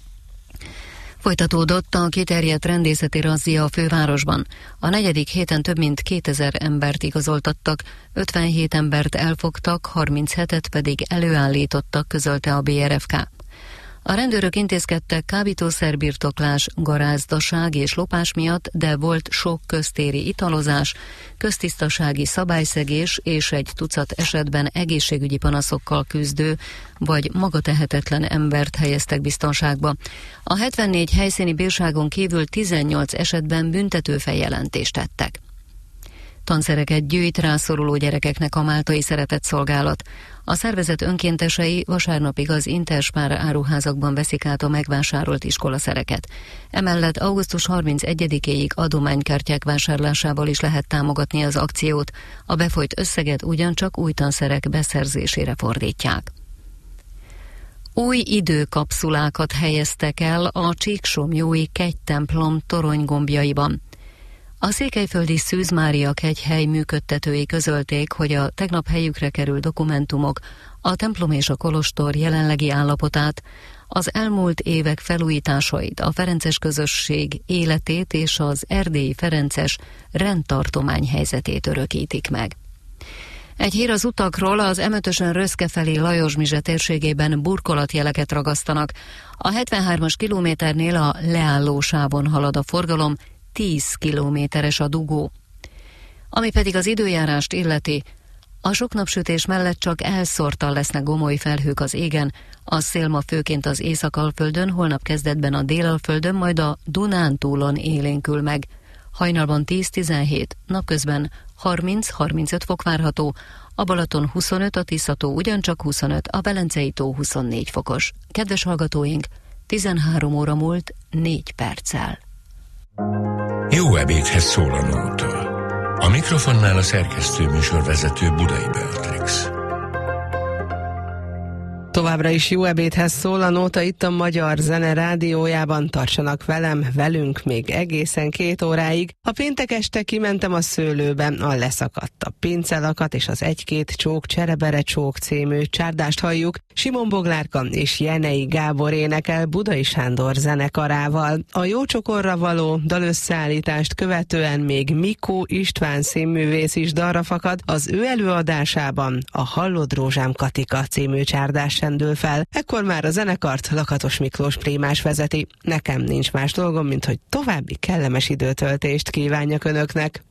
Folytatódott a kiterjedt rendészeti razzia a fővárosban. A 4. héten több mint 2000 embert igazoltattak, 57 embert elfogtak, 37-et pedig előállítottak, közölte a BRFK. A rendőrök intézkedtek kábítószerbirtoklás, garázdaság és lopás miatt, de volt sok köztéri italozás, köztisztasági szabályszegés és egy tucat esetben egészségügyi panaszokkal küzdő vagy magatehetetlen embert helyeztek biztonságba. A 74 helyszíni bírságon kívül 18 esetben büntetőfeljelentést tettek. Tanszereket gyűjt rászoruló gyerekeknek a Máltai Szeretetszolgálat. A szervezet önkéntesei vasárnapig az Interspár áruházakban veszik át a megvásárolt iskolaszereket. Emellett augusztus 31-éig adománykártyák vásárlásával is lehet támogatni az akciót. A befolyt összeget ugyancsak új tanszerek beszerzésére fordítják. Új időkapszulákat helyeztek el a Csíksomlyói kegytemplom toronygombjaiban. A székelyföldi Szűz Mária kegyhely működtetői közölték, hogy a tegnap helyükre került dokumentumok a templom és a kolostor jelenlegi állapotát, az elmúlt évek felújításait, a ferences közösség életét és az erdélyi ferences rendtartomány helyzetét örökítik meg. Egy hír az utakról: az M5-ösön Röszke felé Lajos-Mizse térségében burkolatjeleket ragasztanak. A 73-as kilométernél a leállósávon halad a forgalom, 10 kilométeres a dugó. Ami pedig az időjárást illeti, a sok napsütés mellett csak elszórtan lesznek gomoly felhők az égen, a szél ma főként az Észak-Alföldön, holnap kezdetben a Dél-Alföldön, majd a Dunántúlon élénkül meg. Hajnalban 10-17, napközben 30-35 fok várható, a Balaton 25, a Tiszató ugyancsak 25, a Velencei-tó 24 fokos. Kedves hallgatóink, 13 óra múlt 4 perccel. Jó ebédhez szól a nóta. A mikrofonnál a szerkesztő műsorvezető Budai Beatrix. Továbbra is jó ebédhez szól a nóta itt a Magyar Zene Rádiójában. Tartsanak velünk még egészen 2 óráig. A péntek este kimentem a szőlőbe, a Leszakadt a pincelakat és az Egy-két csók Cserebere csók című csárdást halljuk. Simon Boglárka és Jenei Gábor énekel Budai Sándor zenekarával. A jó csokorra való dalösszeállítást követően még Mikó István színművész is dalra fakad. Az ő előadásában a Hallod Rózsám Katika című csárdás rendül fel. Ekkor már a zenekart Lakatos Miklós Prímás vezeti. Nekem nincs más dolgom, mint hogy további kellemes időtöltést kívánjak önöknek.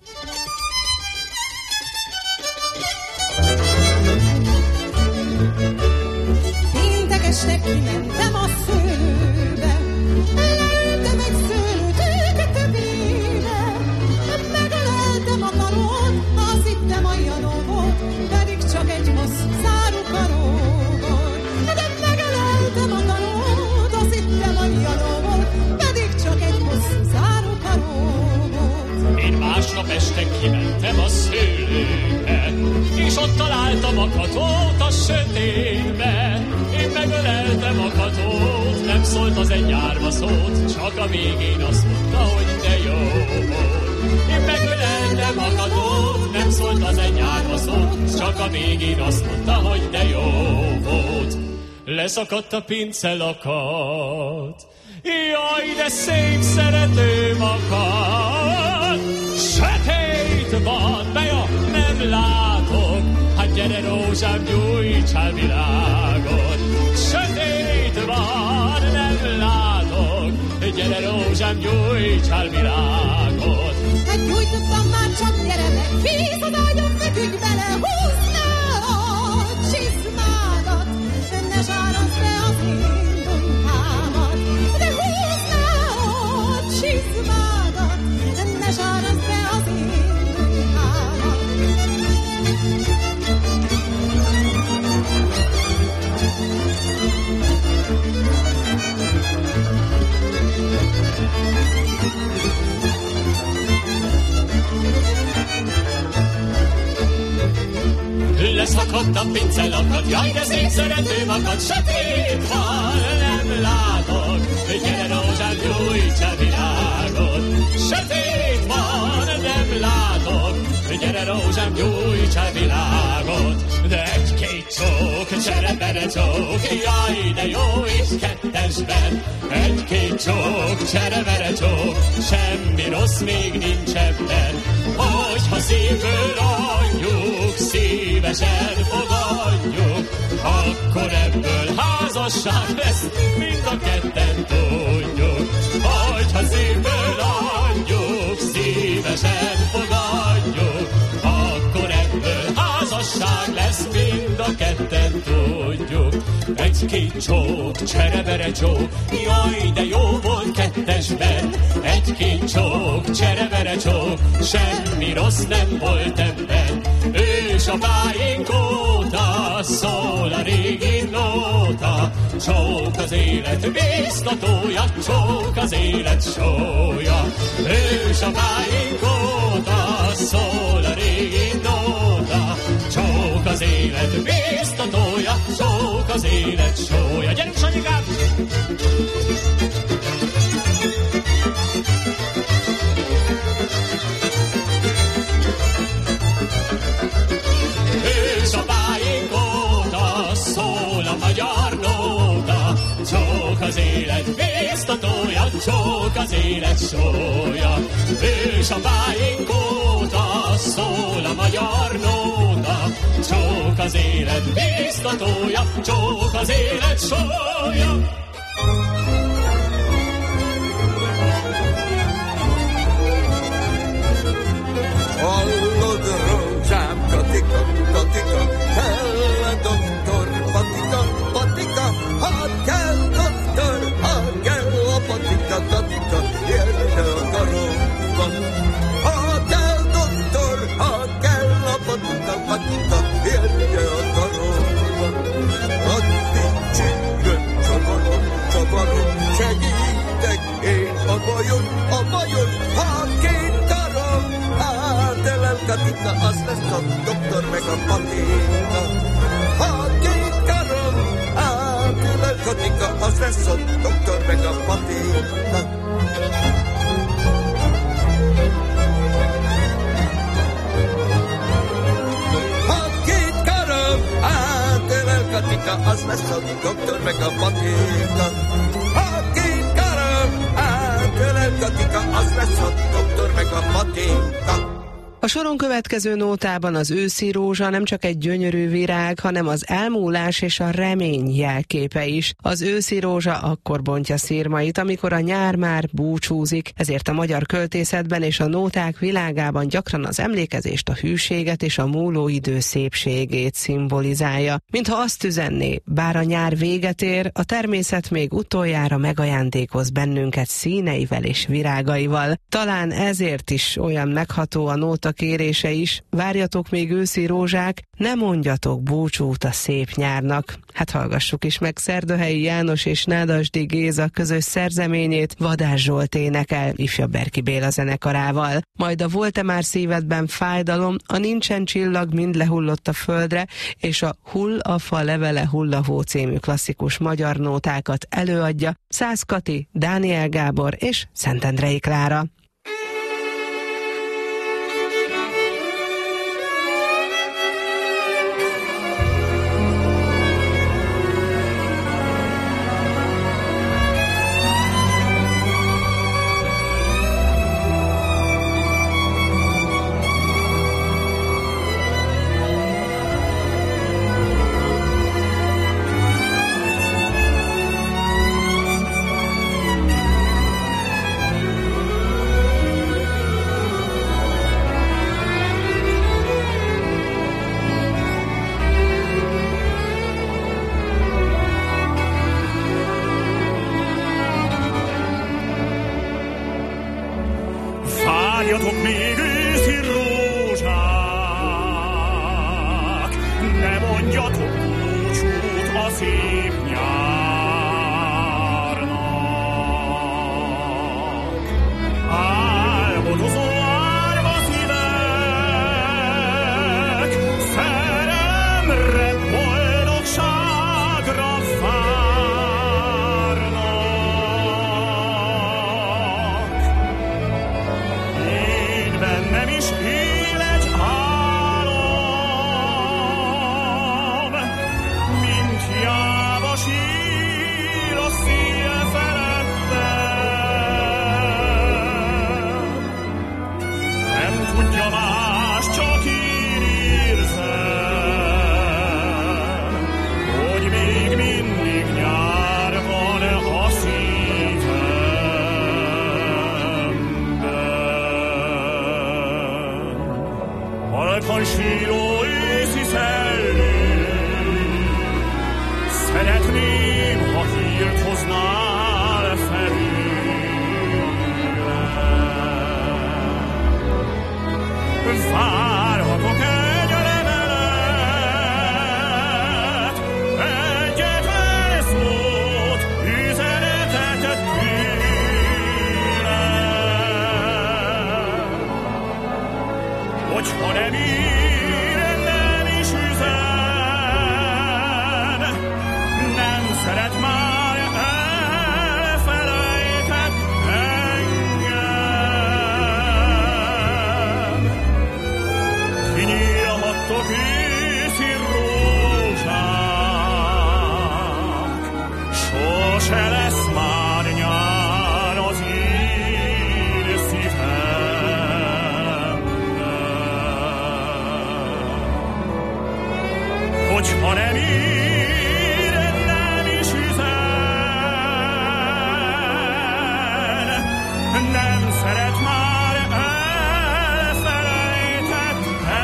Péntek este kimentem a szőlőbe, leültem egy szőlőtőke tövébe, megeleltem a karót, azt hittem a janó volt, pedig csak egy hosszú szárú karó volt. De megeleltem a karót, azt hittem a janó volt, pedig csak egy hosszú szárú karó volt. Én másnap este kimentem a szőlőbe, és ott találtam a katót a sötétbe. Én megöleltem a katót, nem szólt az egy árva szót, csak a végén azt mondta, hogy de jó volt. Én megöleltem a katót, nem szólt az egy árva szót, csak a végén azt mondta, hogy de jó volt. Leszakadt a pincelakat, jaj, de szép szeretőm akad. Sötét van, beja, nem látok, hát gyere rózsám, gyújtsál világot. Sötét van, nem látok, gyere rózsám, gyújtsál világot. Hát gyújtottam már, csak gyere meg, víz az ágyam, feküdj bele, húzd le a csizmádat, ne zsárazd be az én dunkámat, de húzd le a csizmádat, ne zsárazd be az én dunkámat. Leszakadt a pincelakat, jaj, de szép szeretőm akad. Sötét van, nem látok, gyere rózsám, gyújtsál világot. Sötét van, nem látok, gyere rózsám, gyújtsál világot. De egy-két csók, csere-bere csók, jaj, de jó és kettesben. Egy-két csók, csere-bere csók, semmi rossz még nincs ebben. Hogyha szívből adjuk, szívesen fogadjuk, akkor ebből házasság lesz, mind a ketten tudjuk. Hogyha szívből adjuk, szívesen fogadjuk, akkor ebből házasság lesz, mind a ketten tudjuk. Egy-két csók, cserebere csók, jaj, de jó volt kettesben. Egy-két csók, cserebere csók, semmi rossz nem volt ebben. Ősapáink óta szól a régi nóta, csók az élet biztatója, csók az élet sója. Ősapáink óta szól a régi nóta, csók az élet biztatója, csók az élet sója. Gyerünk, Sanyikám! Ősapáink óta szól a magyar nóta, csók az élet biztatója, csók az élet sója. Ősapáink óta szól a magyar nóta, csók az élet biztatója, csók az élet sója. Hallod, rózsám, Katika, Katika, kell a doktor, Patika, Patika, ha kell doktor, ha kell a patika, Katika, érde a karomban. Ha kell doktor, ha kell a patika, Patika, érde a karomban. Addig csingön, csavarom, segítek én a bajon, ha két karom, átölel Katika, az lesz a doktor meg a patika. Ha két karom, átölel Katika, az lesz a doktor meg a patika. Ha két karom, átölel Katika, az lesz a doktor meg a patika. Ha két karom, átölel Katika, az lesz a doktor meg a patika. A soron következő nótában az őszi rózsa nem csak egy gyönyörű virág, hanem az elmúlás és a remény jelképe is. Az őszi rózsa akkor bontja szirmait, amikor a nyár már búcsúzik, ezért a magyar költészetben és a nóták világában gyakran az emlékezést, a hűséget és a múló idő szépségét szimbolizálja. Mintha azt üzenné, bár a nyár véget ér, a természet még utoljára megajándékoz bennünket színeivel és virágaival. Talán ezért is olyan megható a nóta kérése is, várjatok még őszi rózsák, ne mondjatok búcsút a szép nyárnak. Hát hallgassuk is meg Szerdahelyi János és Nádasdy Géza közös szerzeményét, Vadás Zsolt énekel ifjabb Berki Béla zenekarával. Majd a Volt-e már szívedben fájdalom, a Nincsen csillag mind lehullott a földre, és a Hull a fa levele hullahó című klasszikus magyar nótákat előadja Szász Kati, Dániel Gábor és Szentendrei Klára. szép nyárnak. Álmodozó árva szívek, szeremre, boldogságra várnak. Így bennem is él egy álom, mint hiába sír a szél felettem. Nem tudja más, csak én érzem, hogy még mindig nyár van a szívemben. Halkan síró őszi szellő, szeretném, ha hírt hoznál felőlem. Várhatok egy levelet, egyetlen szót, üzenetet tőlem. Hogyha nem ír, nem is üzen, nem szeret már, elfelejtett engem. Kinyílhattok őszi rózsák, sose lesz már nyár az én szívemben. Hogyha nem ír, nem is üzen, nem szeret már, elfelejtett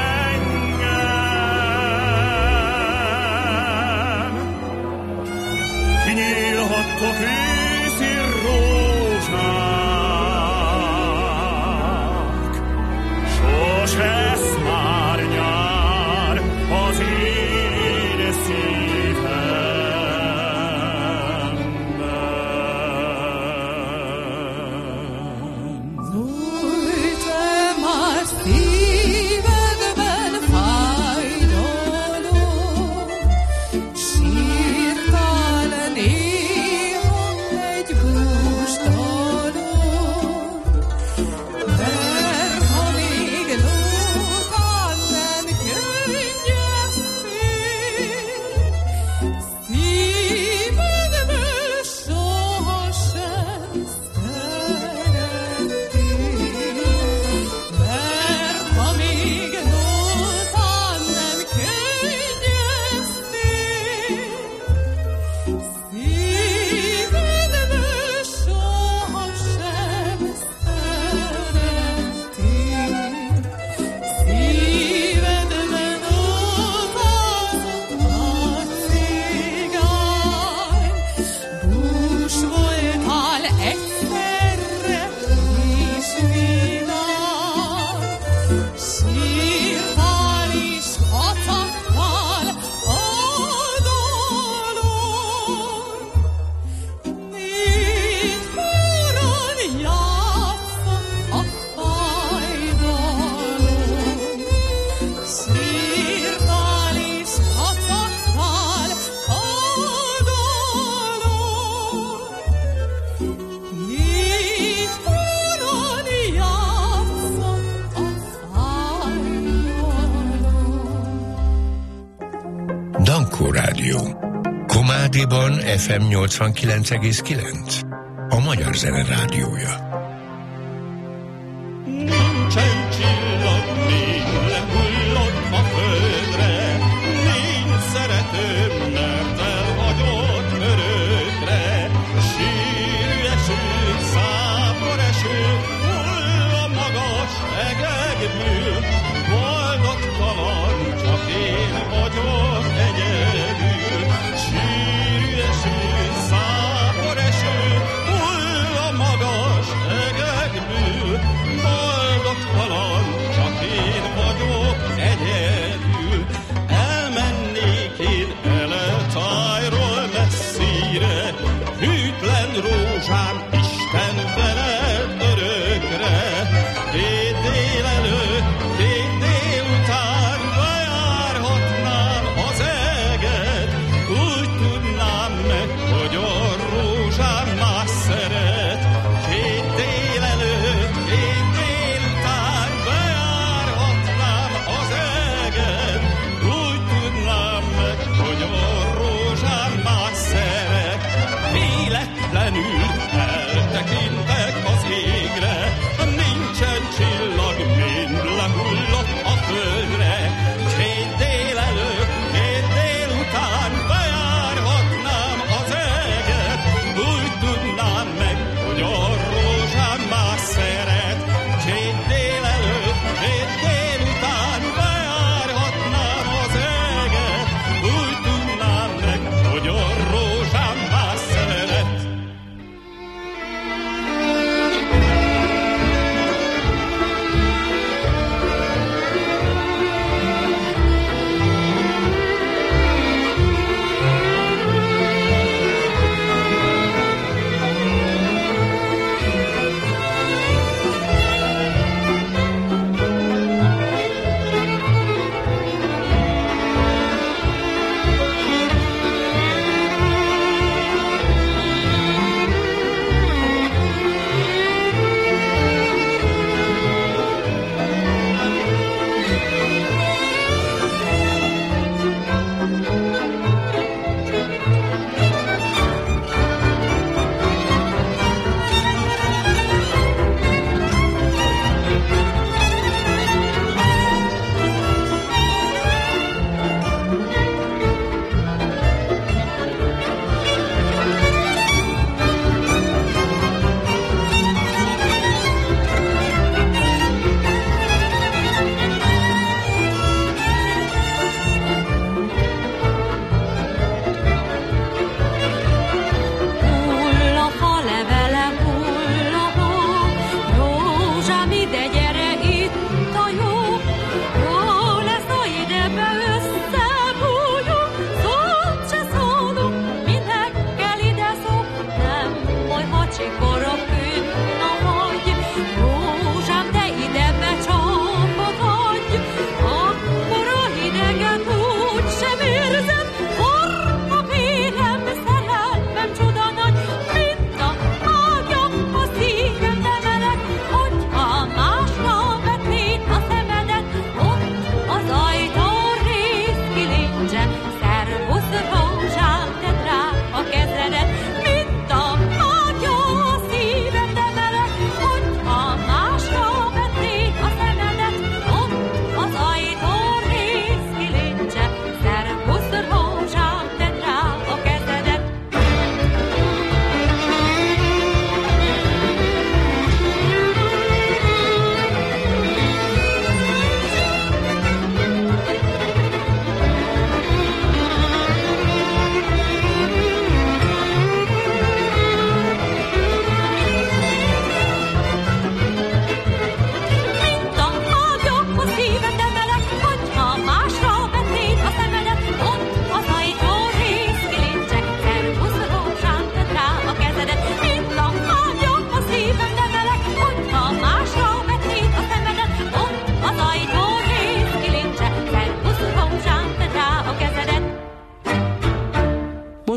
engem. Kinyílhattok őszi rózsák, sose lesz már nyár az én Dankó Rádió. Komádiban FM 89,9. A magyar zene rádiója. Nincsen csillag még lehullott a földre, nincs szeretőm, mert elhagyott örökre. Sűrű eső, szápor eső, hull a magas egekből, boldogtalan csak én vagyok egyedül. Sűrű eső, szápor eső, hull a magas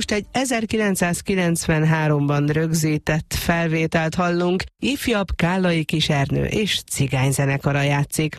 most egy 1993-ban rögzített felvételt hallunk, ifjabb Kállai Kis Ernő és cigányzenekara játszik.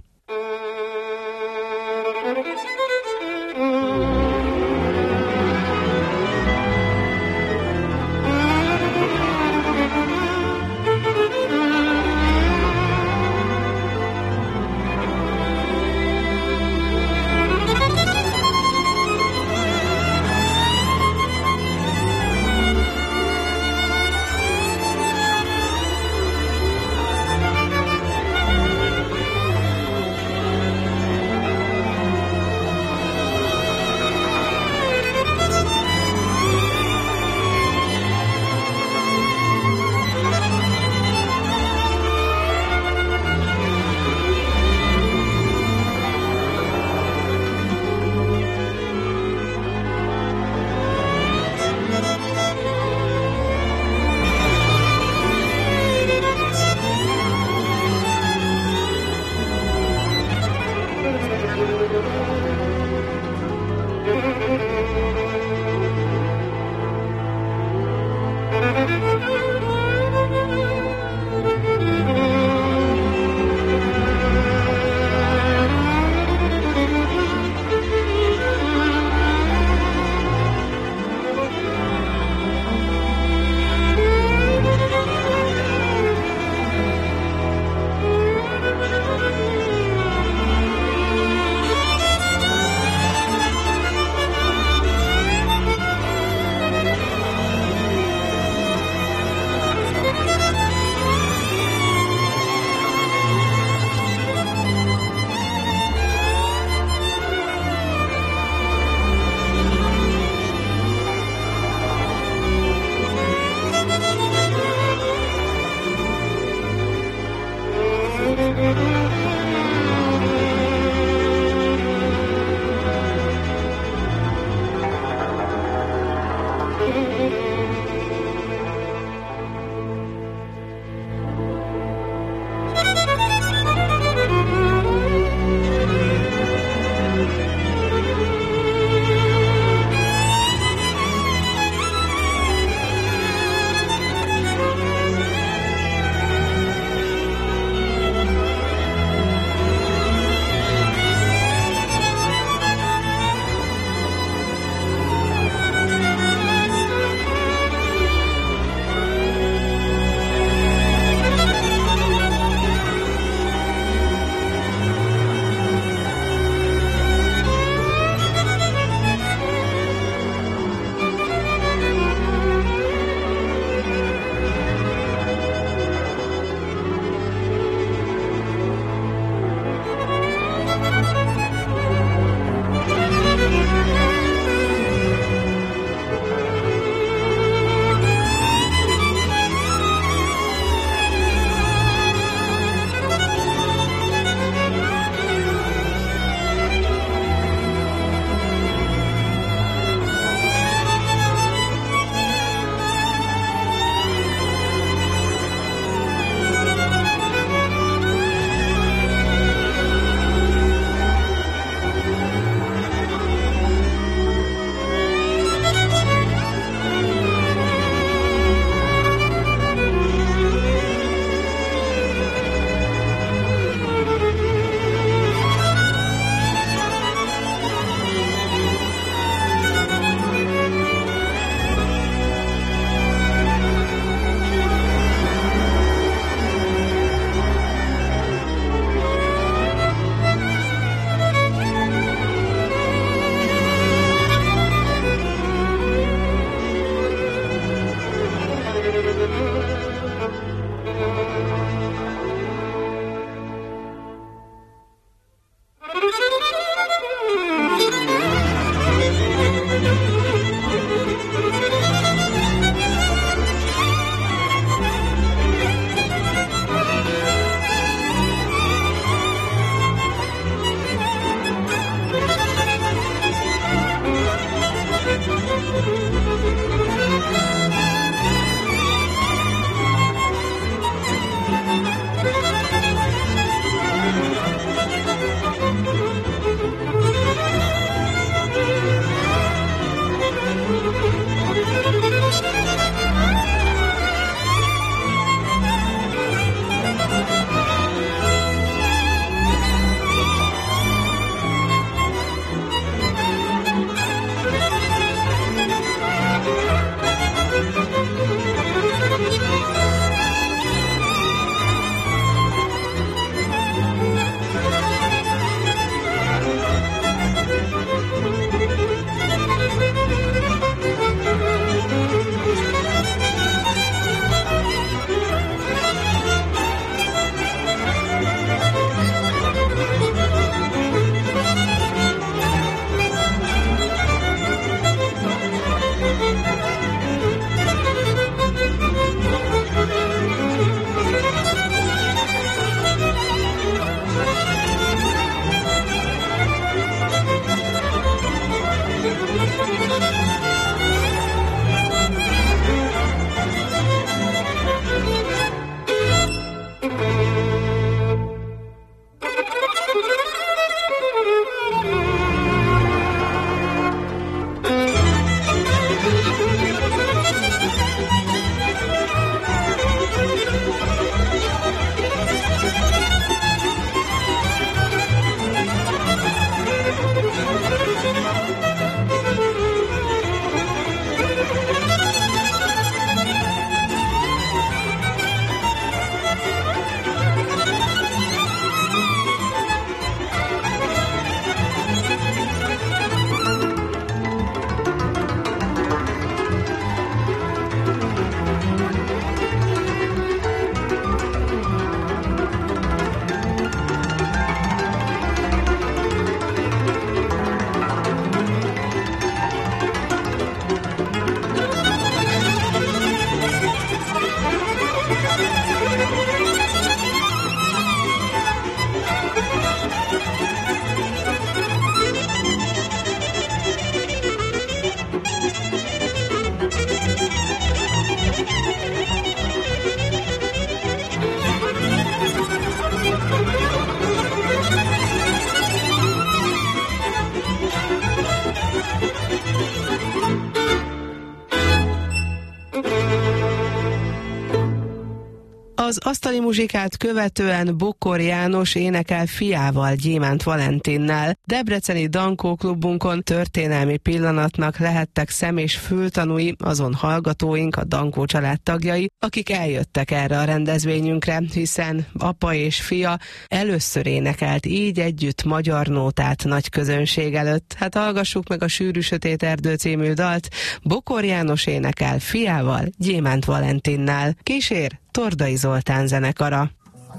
Az asztali muzsikát követően Bokor János énekel fiával, Gyémánt Valentinnel. Debreceni Dankó klubunkon történelmi pillanatnak lehettek szem- és fültanúi azon hallgatóink, a Dankó család tagjai, akik eljöttek erre a rendezvényünkre, hiszen apa és fia először énekelt így együtt magyar nótát nagy közönség előtt. Hát hallgassuk meg a Sűrű sötét erdő című dalt. Bokor János énekel fiával, Gyémánt Valentinnel. Kísér Tordai Zoltán zenekara.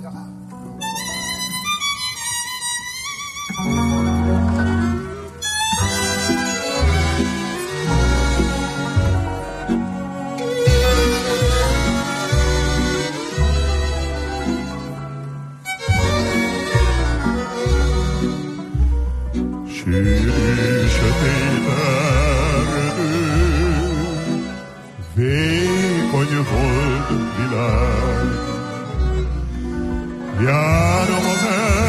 Sűrű sötét erdő, vékony hold világ, járom az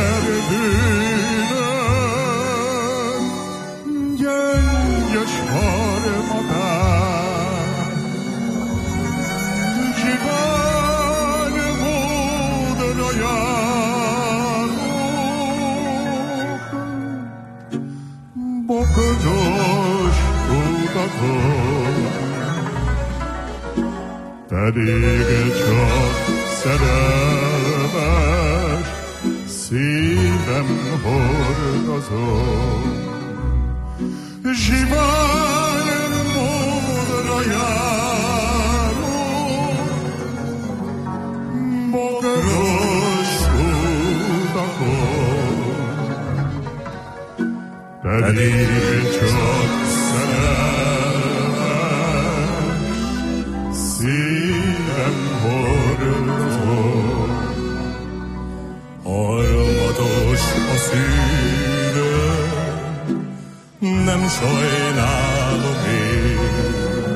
erdőben, gyöngyös harmatán, zsivány módra járok, bokados utakon, pedig csak szerelmes szívem hordozom. Zsivány módra járok, bokados utakon, pedig csak szerelmes szívem hordozom. Harmatos a szívem, nem sajnálom én.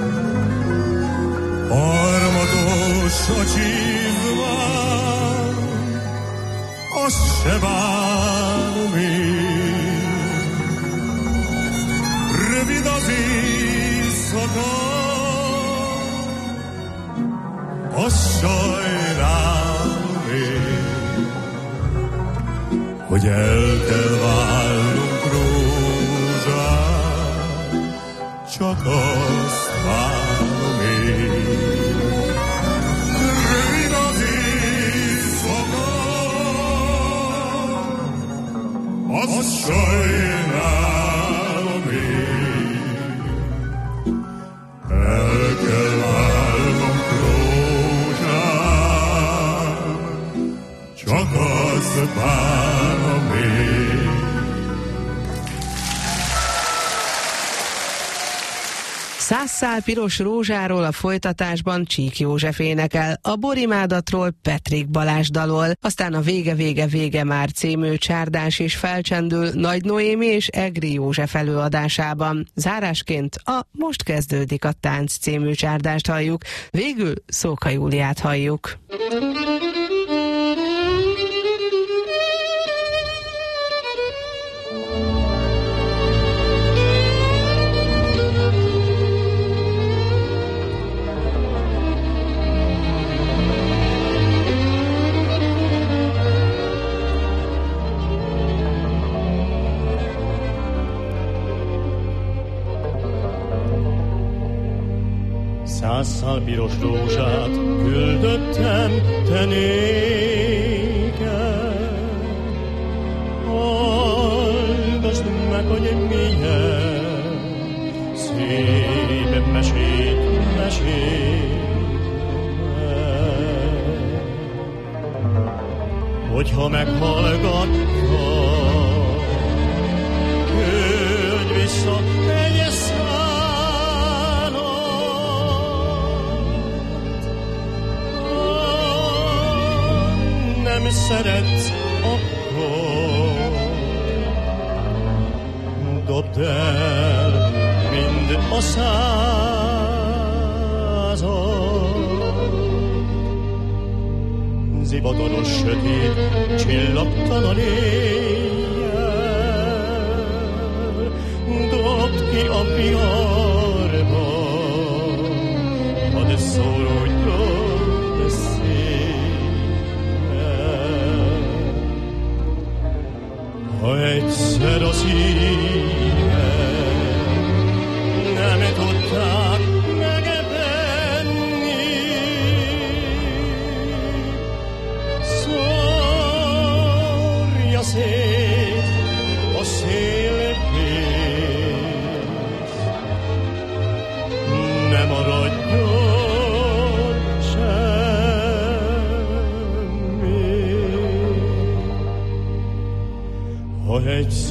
Harmatos a csizmám, azt se bánom én. Rövid az éjszaka, azt sajnálom én, hogy el kell válnunk rózsát, csak azt várom én. Rövid az éjszaka, azt sajnálom én, el kell válnunk rózsát, csak azt várom én. Száz szál piros rózsáról a folytatásban Csík József énekel, a Borimádatról Petrik Balázs dalol, aztán a Vége már című csárdás is felcsendül Nagy Noémi és Egri József előadásában. Zárásként a Most kezdődik a tánc című csárdást halljuk, végül Szóka Júliát halljuk. Száz szál piros rózsát küldöttem te néked. Hallgasd meg, hogy milyen szép mesét hogyha meghallgatod, küldj vissza egy szállat. Nem szeretsz, akkor dobd el mind a százat. Zivataros sötét, csillagtalan éjjel, dobd ki a viharba, hadd szólódjon szél.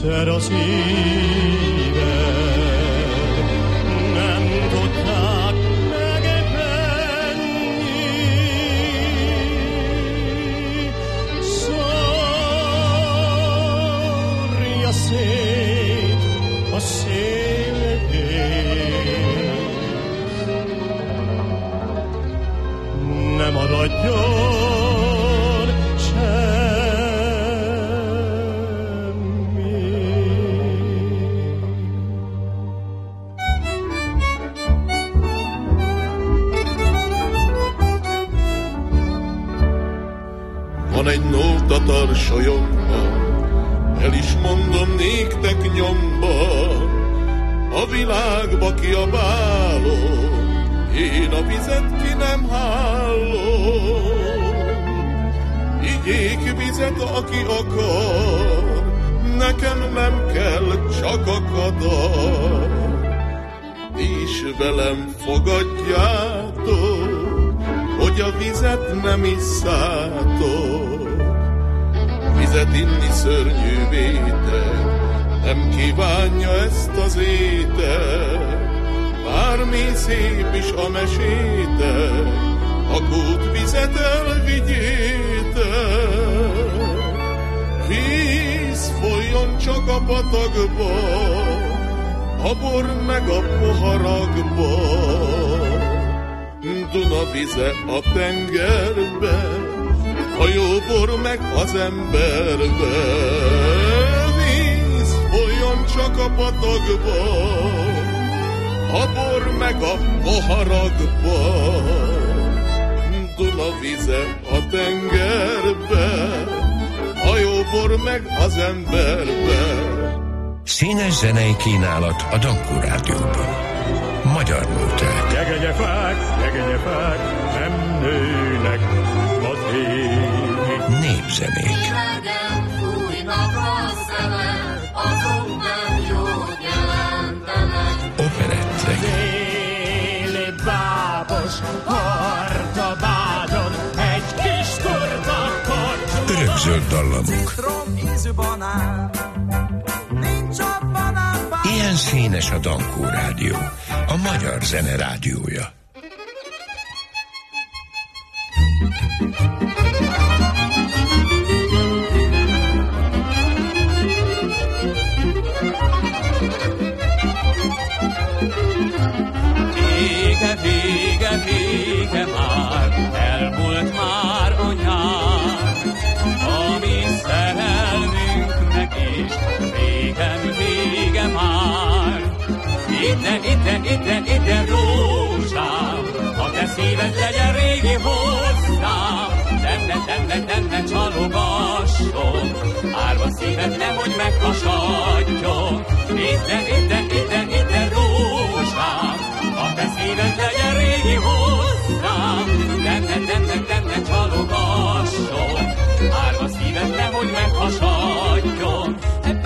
egyszer a szíved, nem tudták megvenni. Szórja szét a szélét, ne maradjon egy nóta tarsolyomban, el is mondom néktek nyomban, a világba kiabálom, én a vizet ki nem hálom. Igyék vizet, aki akar, nekem nem kell csak a kadar. Ti is velem fogadjátok, hogy a vizet nem isszátok. Vizet inni szörnyű vétek, nem kívánja ezt az étet. Bármi szép is a mesétek, a kútvizet elvigyétek. Víz folyjon csak a patakba, a bor meg a poharakba. Duna vize a tengerbe, a jó bor meg az emberbe. Víz folyjon csak a patakba, a bor meg a poharakba. Duna vize a tengerbe, a jó bor meg az emberbe. Színes zenei kínálat a Dankó Rádióban. Magyar nóták. Jegegyefák, nem nőnek az ég. Népzenék. Hidegen fújnak a szelek, azok nem jót jelentenek. Operettek. Déli bábos hordobádon egy kis kurta korcsú. Örökzöld dallamok. Citrom ízű banán, nincs a banánban. Ilyen színes a Dankó Rádió, a magyar zene rádiója. Vége már, elmúlt már a nyár, a mi szerelmünknek is vége már. Ide, rózsám, a te szíved legyen régi hozzám, ne csalogasson, árva szíved nehogy meghasadjon. Ide, rózsám, a te szíved legyen régi hozzám, ne csalogasson, árva szíved nehogy meghasadjon.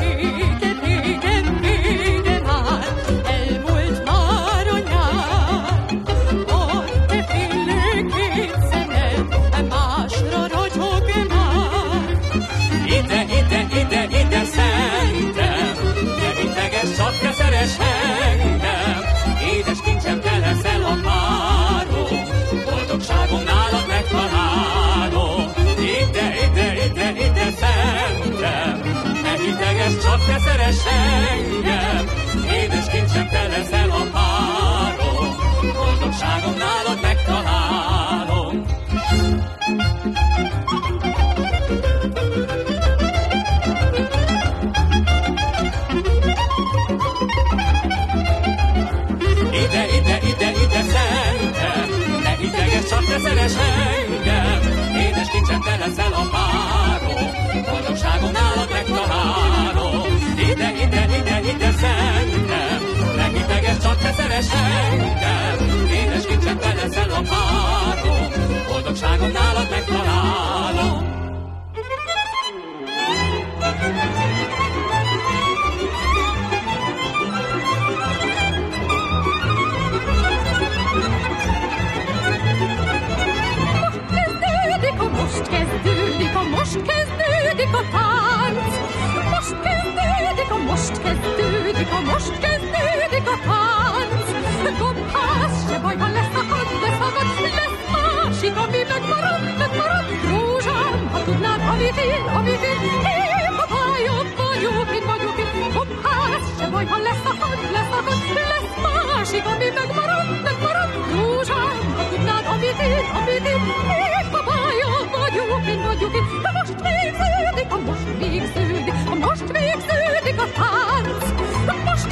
Vége már, elmúlt már a nyár, a te félő két szemed másra ragyog már. Ide, szentem, ne integes, csak te szeress engem, édes kincsem, te leszel a párom, boldogságom nálad megtalálom. Ide, szentem, ne integes, csak te szeress engem, édes kincsem, te leszel a párom, boldogságom nálad megtalálom. Ide, szentem, ne ideges, csak te szeress engem, édes kincsem, te leszel a párom, boldogságom nálad megtalálom. Ide, szentem, ne ideges, csak te szeress engem, édes kincsem, te leszel a párom, boldogságom nálad megtalálom. Most kezdődik a tánc, most kezdődik a most kezdődik a tánc. Kompász, se baj, ha leszakad, lesz másik, ami megmarad. Rózsám, ha tudnád, amit én, én babája vagyok én. Kompász, se baj, ha leszakad, lesz másik, ami megmarad. Rózsám, ha tudnád, amit én, én babája vagyok én. De most végződik a tánc. Most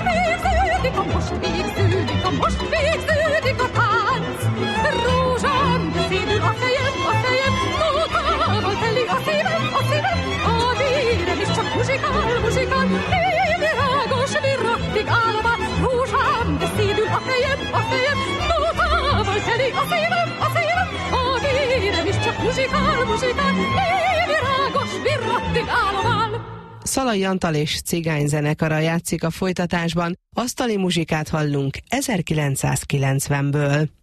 végződik a tánc. Rózsám, szédül a fejem, nótával teli a szívem. A vérem is csak muzsikál, virágos virattig állomán. Rózsám, de szédül a fejem, nótával teli a szívem. A vérem is csak muzsikál, virágos virattig állomán. Szalai Antal és cigányzenekara játszik a folytatásban, asztali muzsikát hallunk 1990-ből.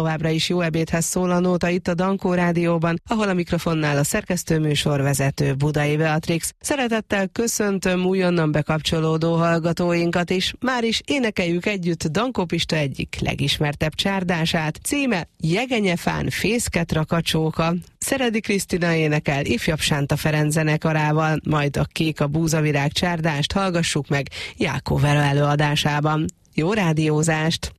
továbbra is Jó ebédhez szól a nóta itt a Dankó Rádióban, ahol a mikrofonnál a szerkesztőműsorvezető Budai Beatrix. Szeretettel köszöntöm újonnan bekapcsolódó hallgatóinkat is. Már is énekeljük együtt Dankó Pista egyik legismertebb csárdását. Címe Jegenyefán fészket rakacsóka. Szeredi Krisztina énekel ifjabb Sánta Ferenc zenekarával, majd a Kék a búzavirág csárdást hallgassuk meg Jákó Vera előadásában. Jó rádiózást!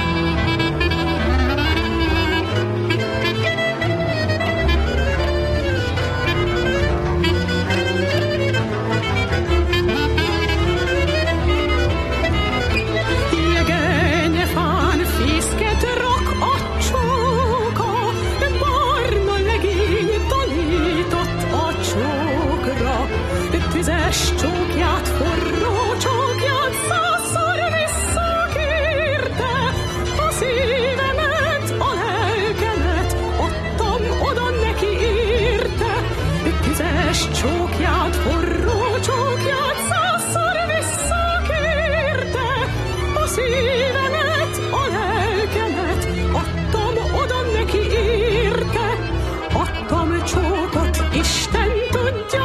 Tüzes csókját, forró csókját, százszor visszakérte. A szívemet, a lelkemet adtam oda neki érte. Tüzes csókját, forró csókját, százszor visszakérte. A szívemet, a lelkemet adtam oda neki érte. Adtam csókot, Isten tudja,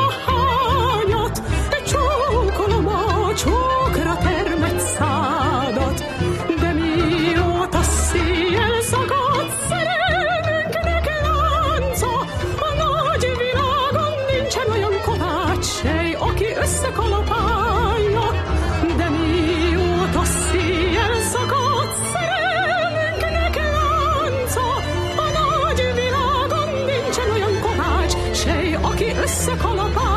csókra termett szádat, de mióta széjjel szakadt szerelmünknek lánca, a nagy világon nincsen olyan kovács sej, aki összekalapálja, de mióta széjjel szakadt szerelmünknek lánca, a nagy világon nincsen olyan kovács sej, aki összekalapálja.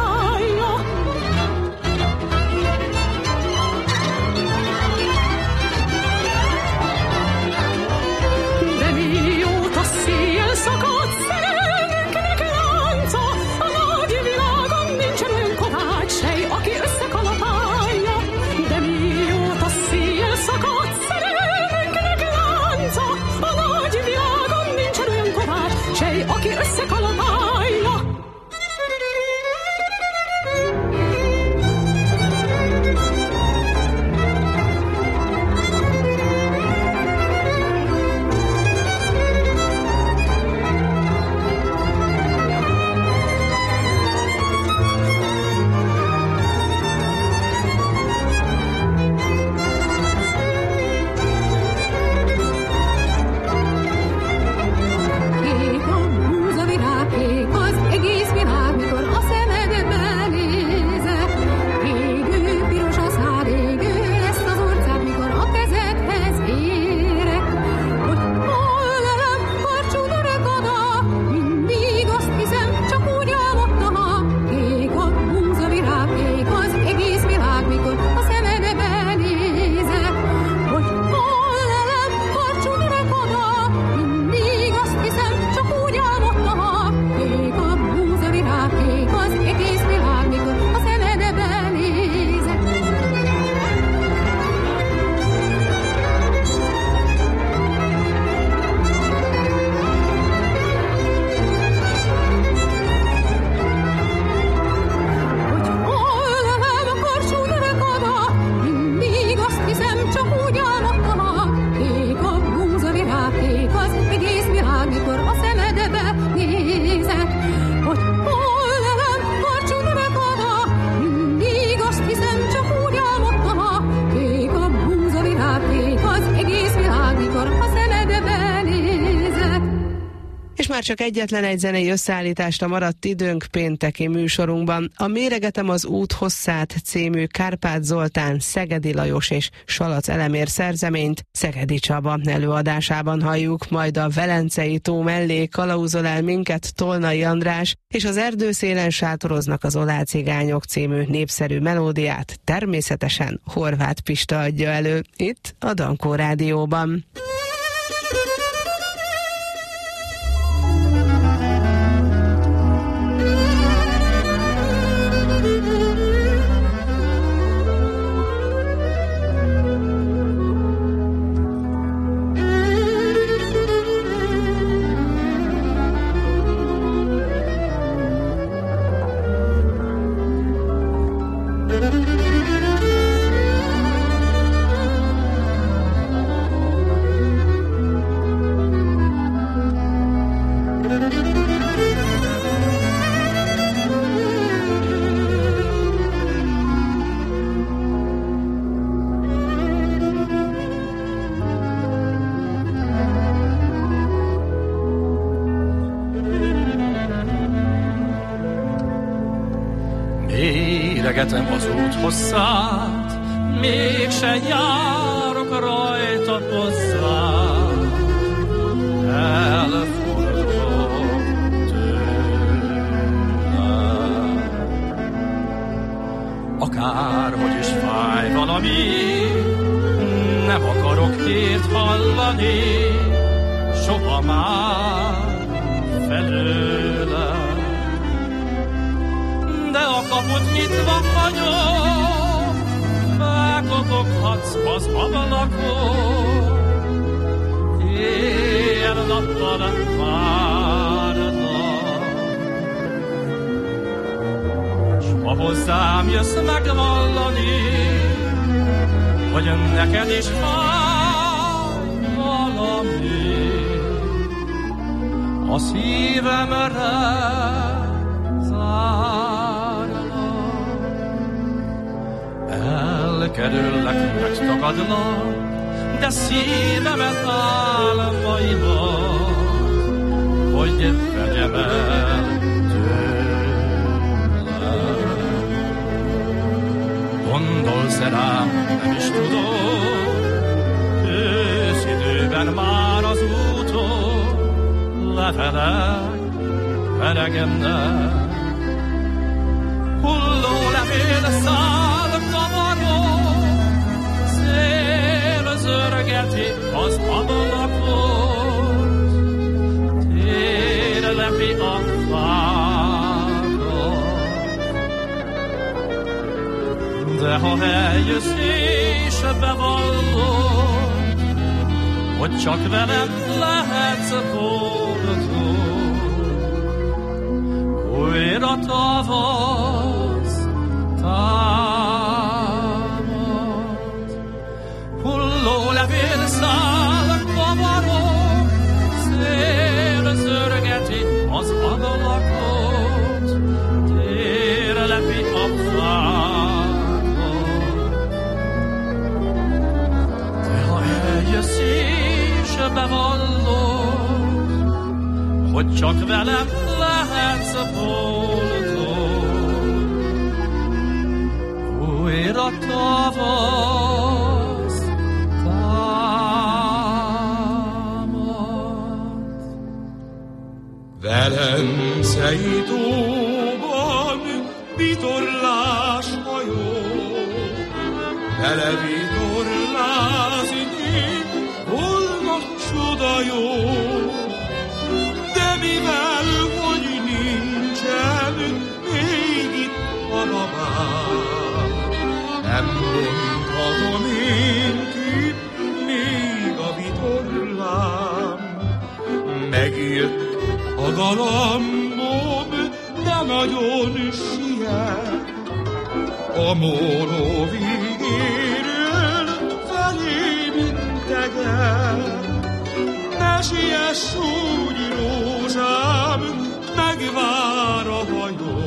Aki összekalapálja. Már csak egyetlen egy zenei összeállításra maradt időnk pénteki műsorunkban. A Méregetem az út hosszát című Kárpát Zoltán, Szegedi Lajos és Salac Elemér szerzeményt Szegedi Csaba előadásában halljuk, majd a Velencei tó mellé kalauzol el minket Tolnai András, és az Erdőszélen sátoroznak az olácigányok című népszerű melódiát természetesen Horváth Pista adja elő, itt a Dankó Rádióban. Mérlegetem az út hosszát, mégse járok rajta hozzá. Elfordulok tőle. Akárhogy is fáj valami, nem akarok hírt hallani, soha már felőle. De a kaput nyitva hagyom, bekopoghatsz az ablakon, éjjel-nappal várlak. S ha hozzám jössz megvallani, hogy neked is fáj valami, a szívemre elkerüllek, megtagadlak, de szívemet álmaimat, hogy vegyem el tőle. Gondolsz-e rám, nem is tudom, őszidőben már az úton levelek veregemnek. Hulló levél szál kavaró, szél zörgeti az ablakot, térlepi a fákat. De ha eljössz és bevallod, hogy csak velem lehetsz boldog, újra tavasz támad. Hulló levél szál kavaró, szél zörgeti az ablakot, térlepi a fákat. De ha eljössz és bevallod, hogy csak velem lehetsz boldog, újra tavasz támad. Velencei tóban vitorlás hajó, vele vitorlázni volna csoda jó. De mivel, hogy nincsen még itt a labám, nem mondhatom én ki még a vitorlám. Megjött a galambom, de nagyon siet, a móló végéről felém integet. Ne siess úgy, rózsám, megvár a hajó,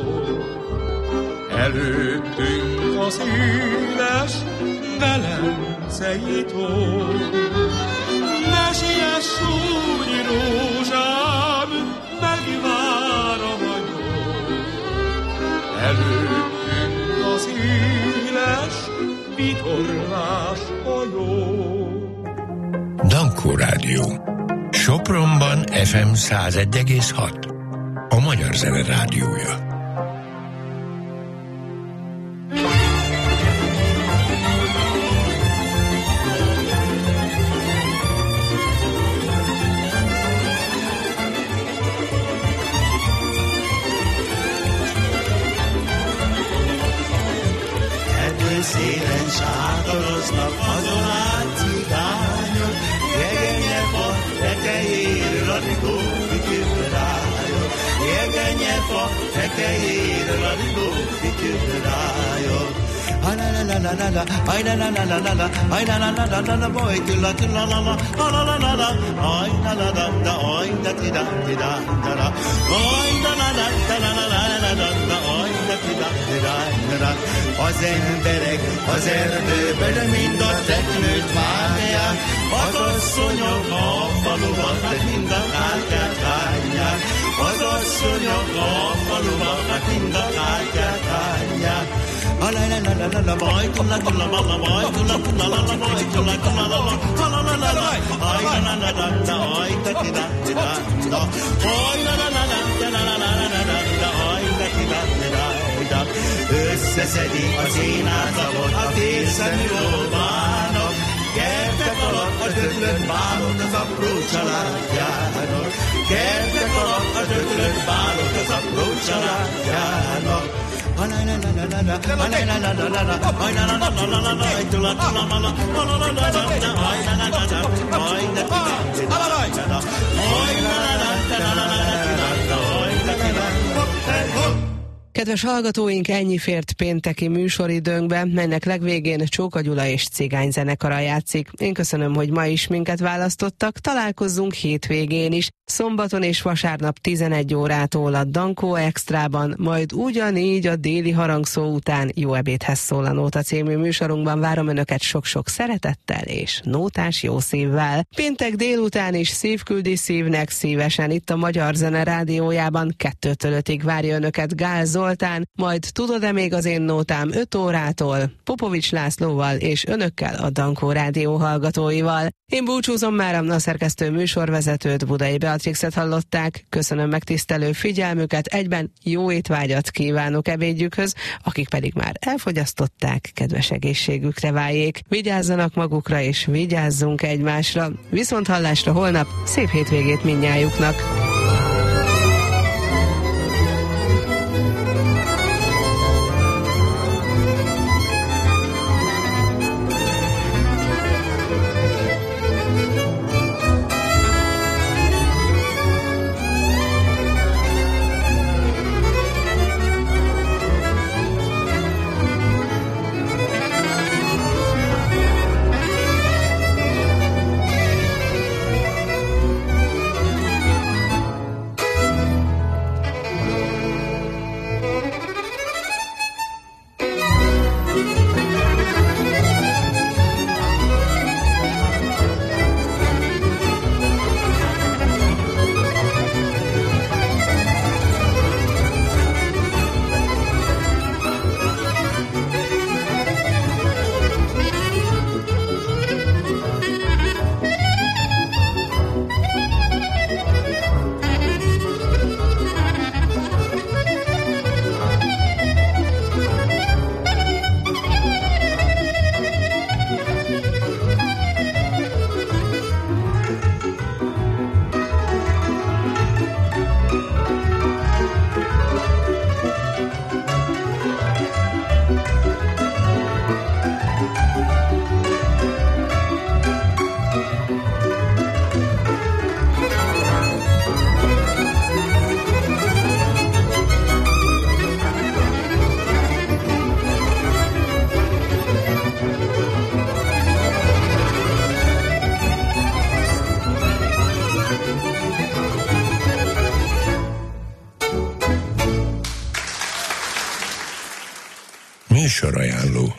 előttünk a széles velencei tó. Ne siess úgy, rózsám, megvár a hajó, előttünk a széles vitorlás hajó. Dankó Rádió. Sopronban FM 101,6. A Magyar Zene Rádiója. Szélen sátoroznak azon át cigányok, jegenyefa tetejéről a rigó fütyül Jegenyefa tetejéről a rigó fütyül rájog. Ha-la-la-la-la-la, ha-la-la-la-la-la, ha-la-la-la-la-la, boj-tülla-tülla-la-la, ha-la-la-la-la, ha-la-la-la-la, ha-la-la-la-la-la, ha-la-la-la-la-la, ha-la-la-la-la-la. Az emberek az erdőből mind a teknőt vágják, az asszonyok a faluban mind a kártyát hányják, az asszonyok a faluban mind a kártyát hányják. Összeszedi az én átlagot a félszemű olvának, kertek alatt a döglött bálot az apró családjának, kertek alatt a döglött bálot az apró családjának. Kedves hallgatóink, ennyi fért pénteki műsoridőnkbe, melynek legvégén Csóka Gyula és Cigány zenekara játszik. Én köszönöm, hogy ma is minket választottak, találkozzunk hétvégén is, szombaton és vasárnap 11 órától a Dankó Extrában, majd ugyanígy a déli harangszó után Jó ebédhez szól a Nóta című műsorunkban. Várom önöket sok-sok szeretettel és nótás jó szívvel. Péntek délután is Szív küldi szívnek szívesen itt a Magyar Zene Rádiójában 2-től 5-ig várja önöket Gál Zoltán, majd Tudod-e még az én nótám 5 órától Popovics Lászlóval és önökkel a Dankó Rádió hallgatóival. Én búcsúzom már, a szerkesztő műsorvezetőt, Budai Beatrixet hallották. Köszönöm megtisztelő figyelmüket, egyben jó étvágyat kívánok ebédjükhöz, akik pedig már elfogyasztották, kedves egészségükre váljék. Vigyázzanak magukra és vigyázzunk egymásra. Viszont hallásra holnap, szép hétvégét mindnyájuknak! Műsorajánló.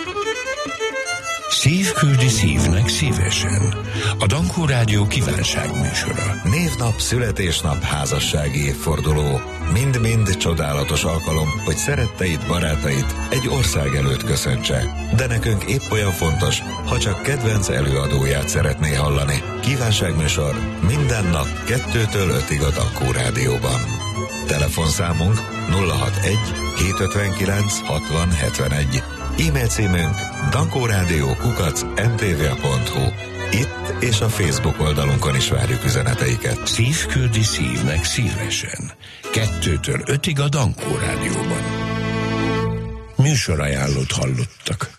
Szív küldi szívnek szívesen. A Dankó Rádió kívánságműsora. Névnap, születésnap, házassági évforduló. Mind-mind csodálatos alkalom, hogy szeretteid, barátait egy ország előtt köszöntse. De nekünk épp olyan fontos, ha csak kedvenc előadóját szeretné hallani. Kívánságműsor minden nap 2-től 5-ig a Dankó Rádióban. Telefonszámunk 061 759 60 71. E-mail címünk dankórádió@mtva.hu. Itt és a Facebook oldalunkon is várjuk üzeneteiket. Szív küldi szívnek szívesen. 2-től 5-ig a Dankó Rádióban. Műsorajánlót hallottak.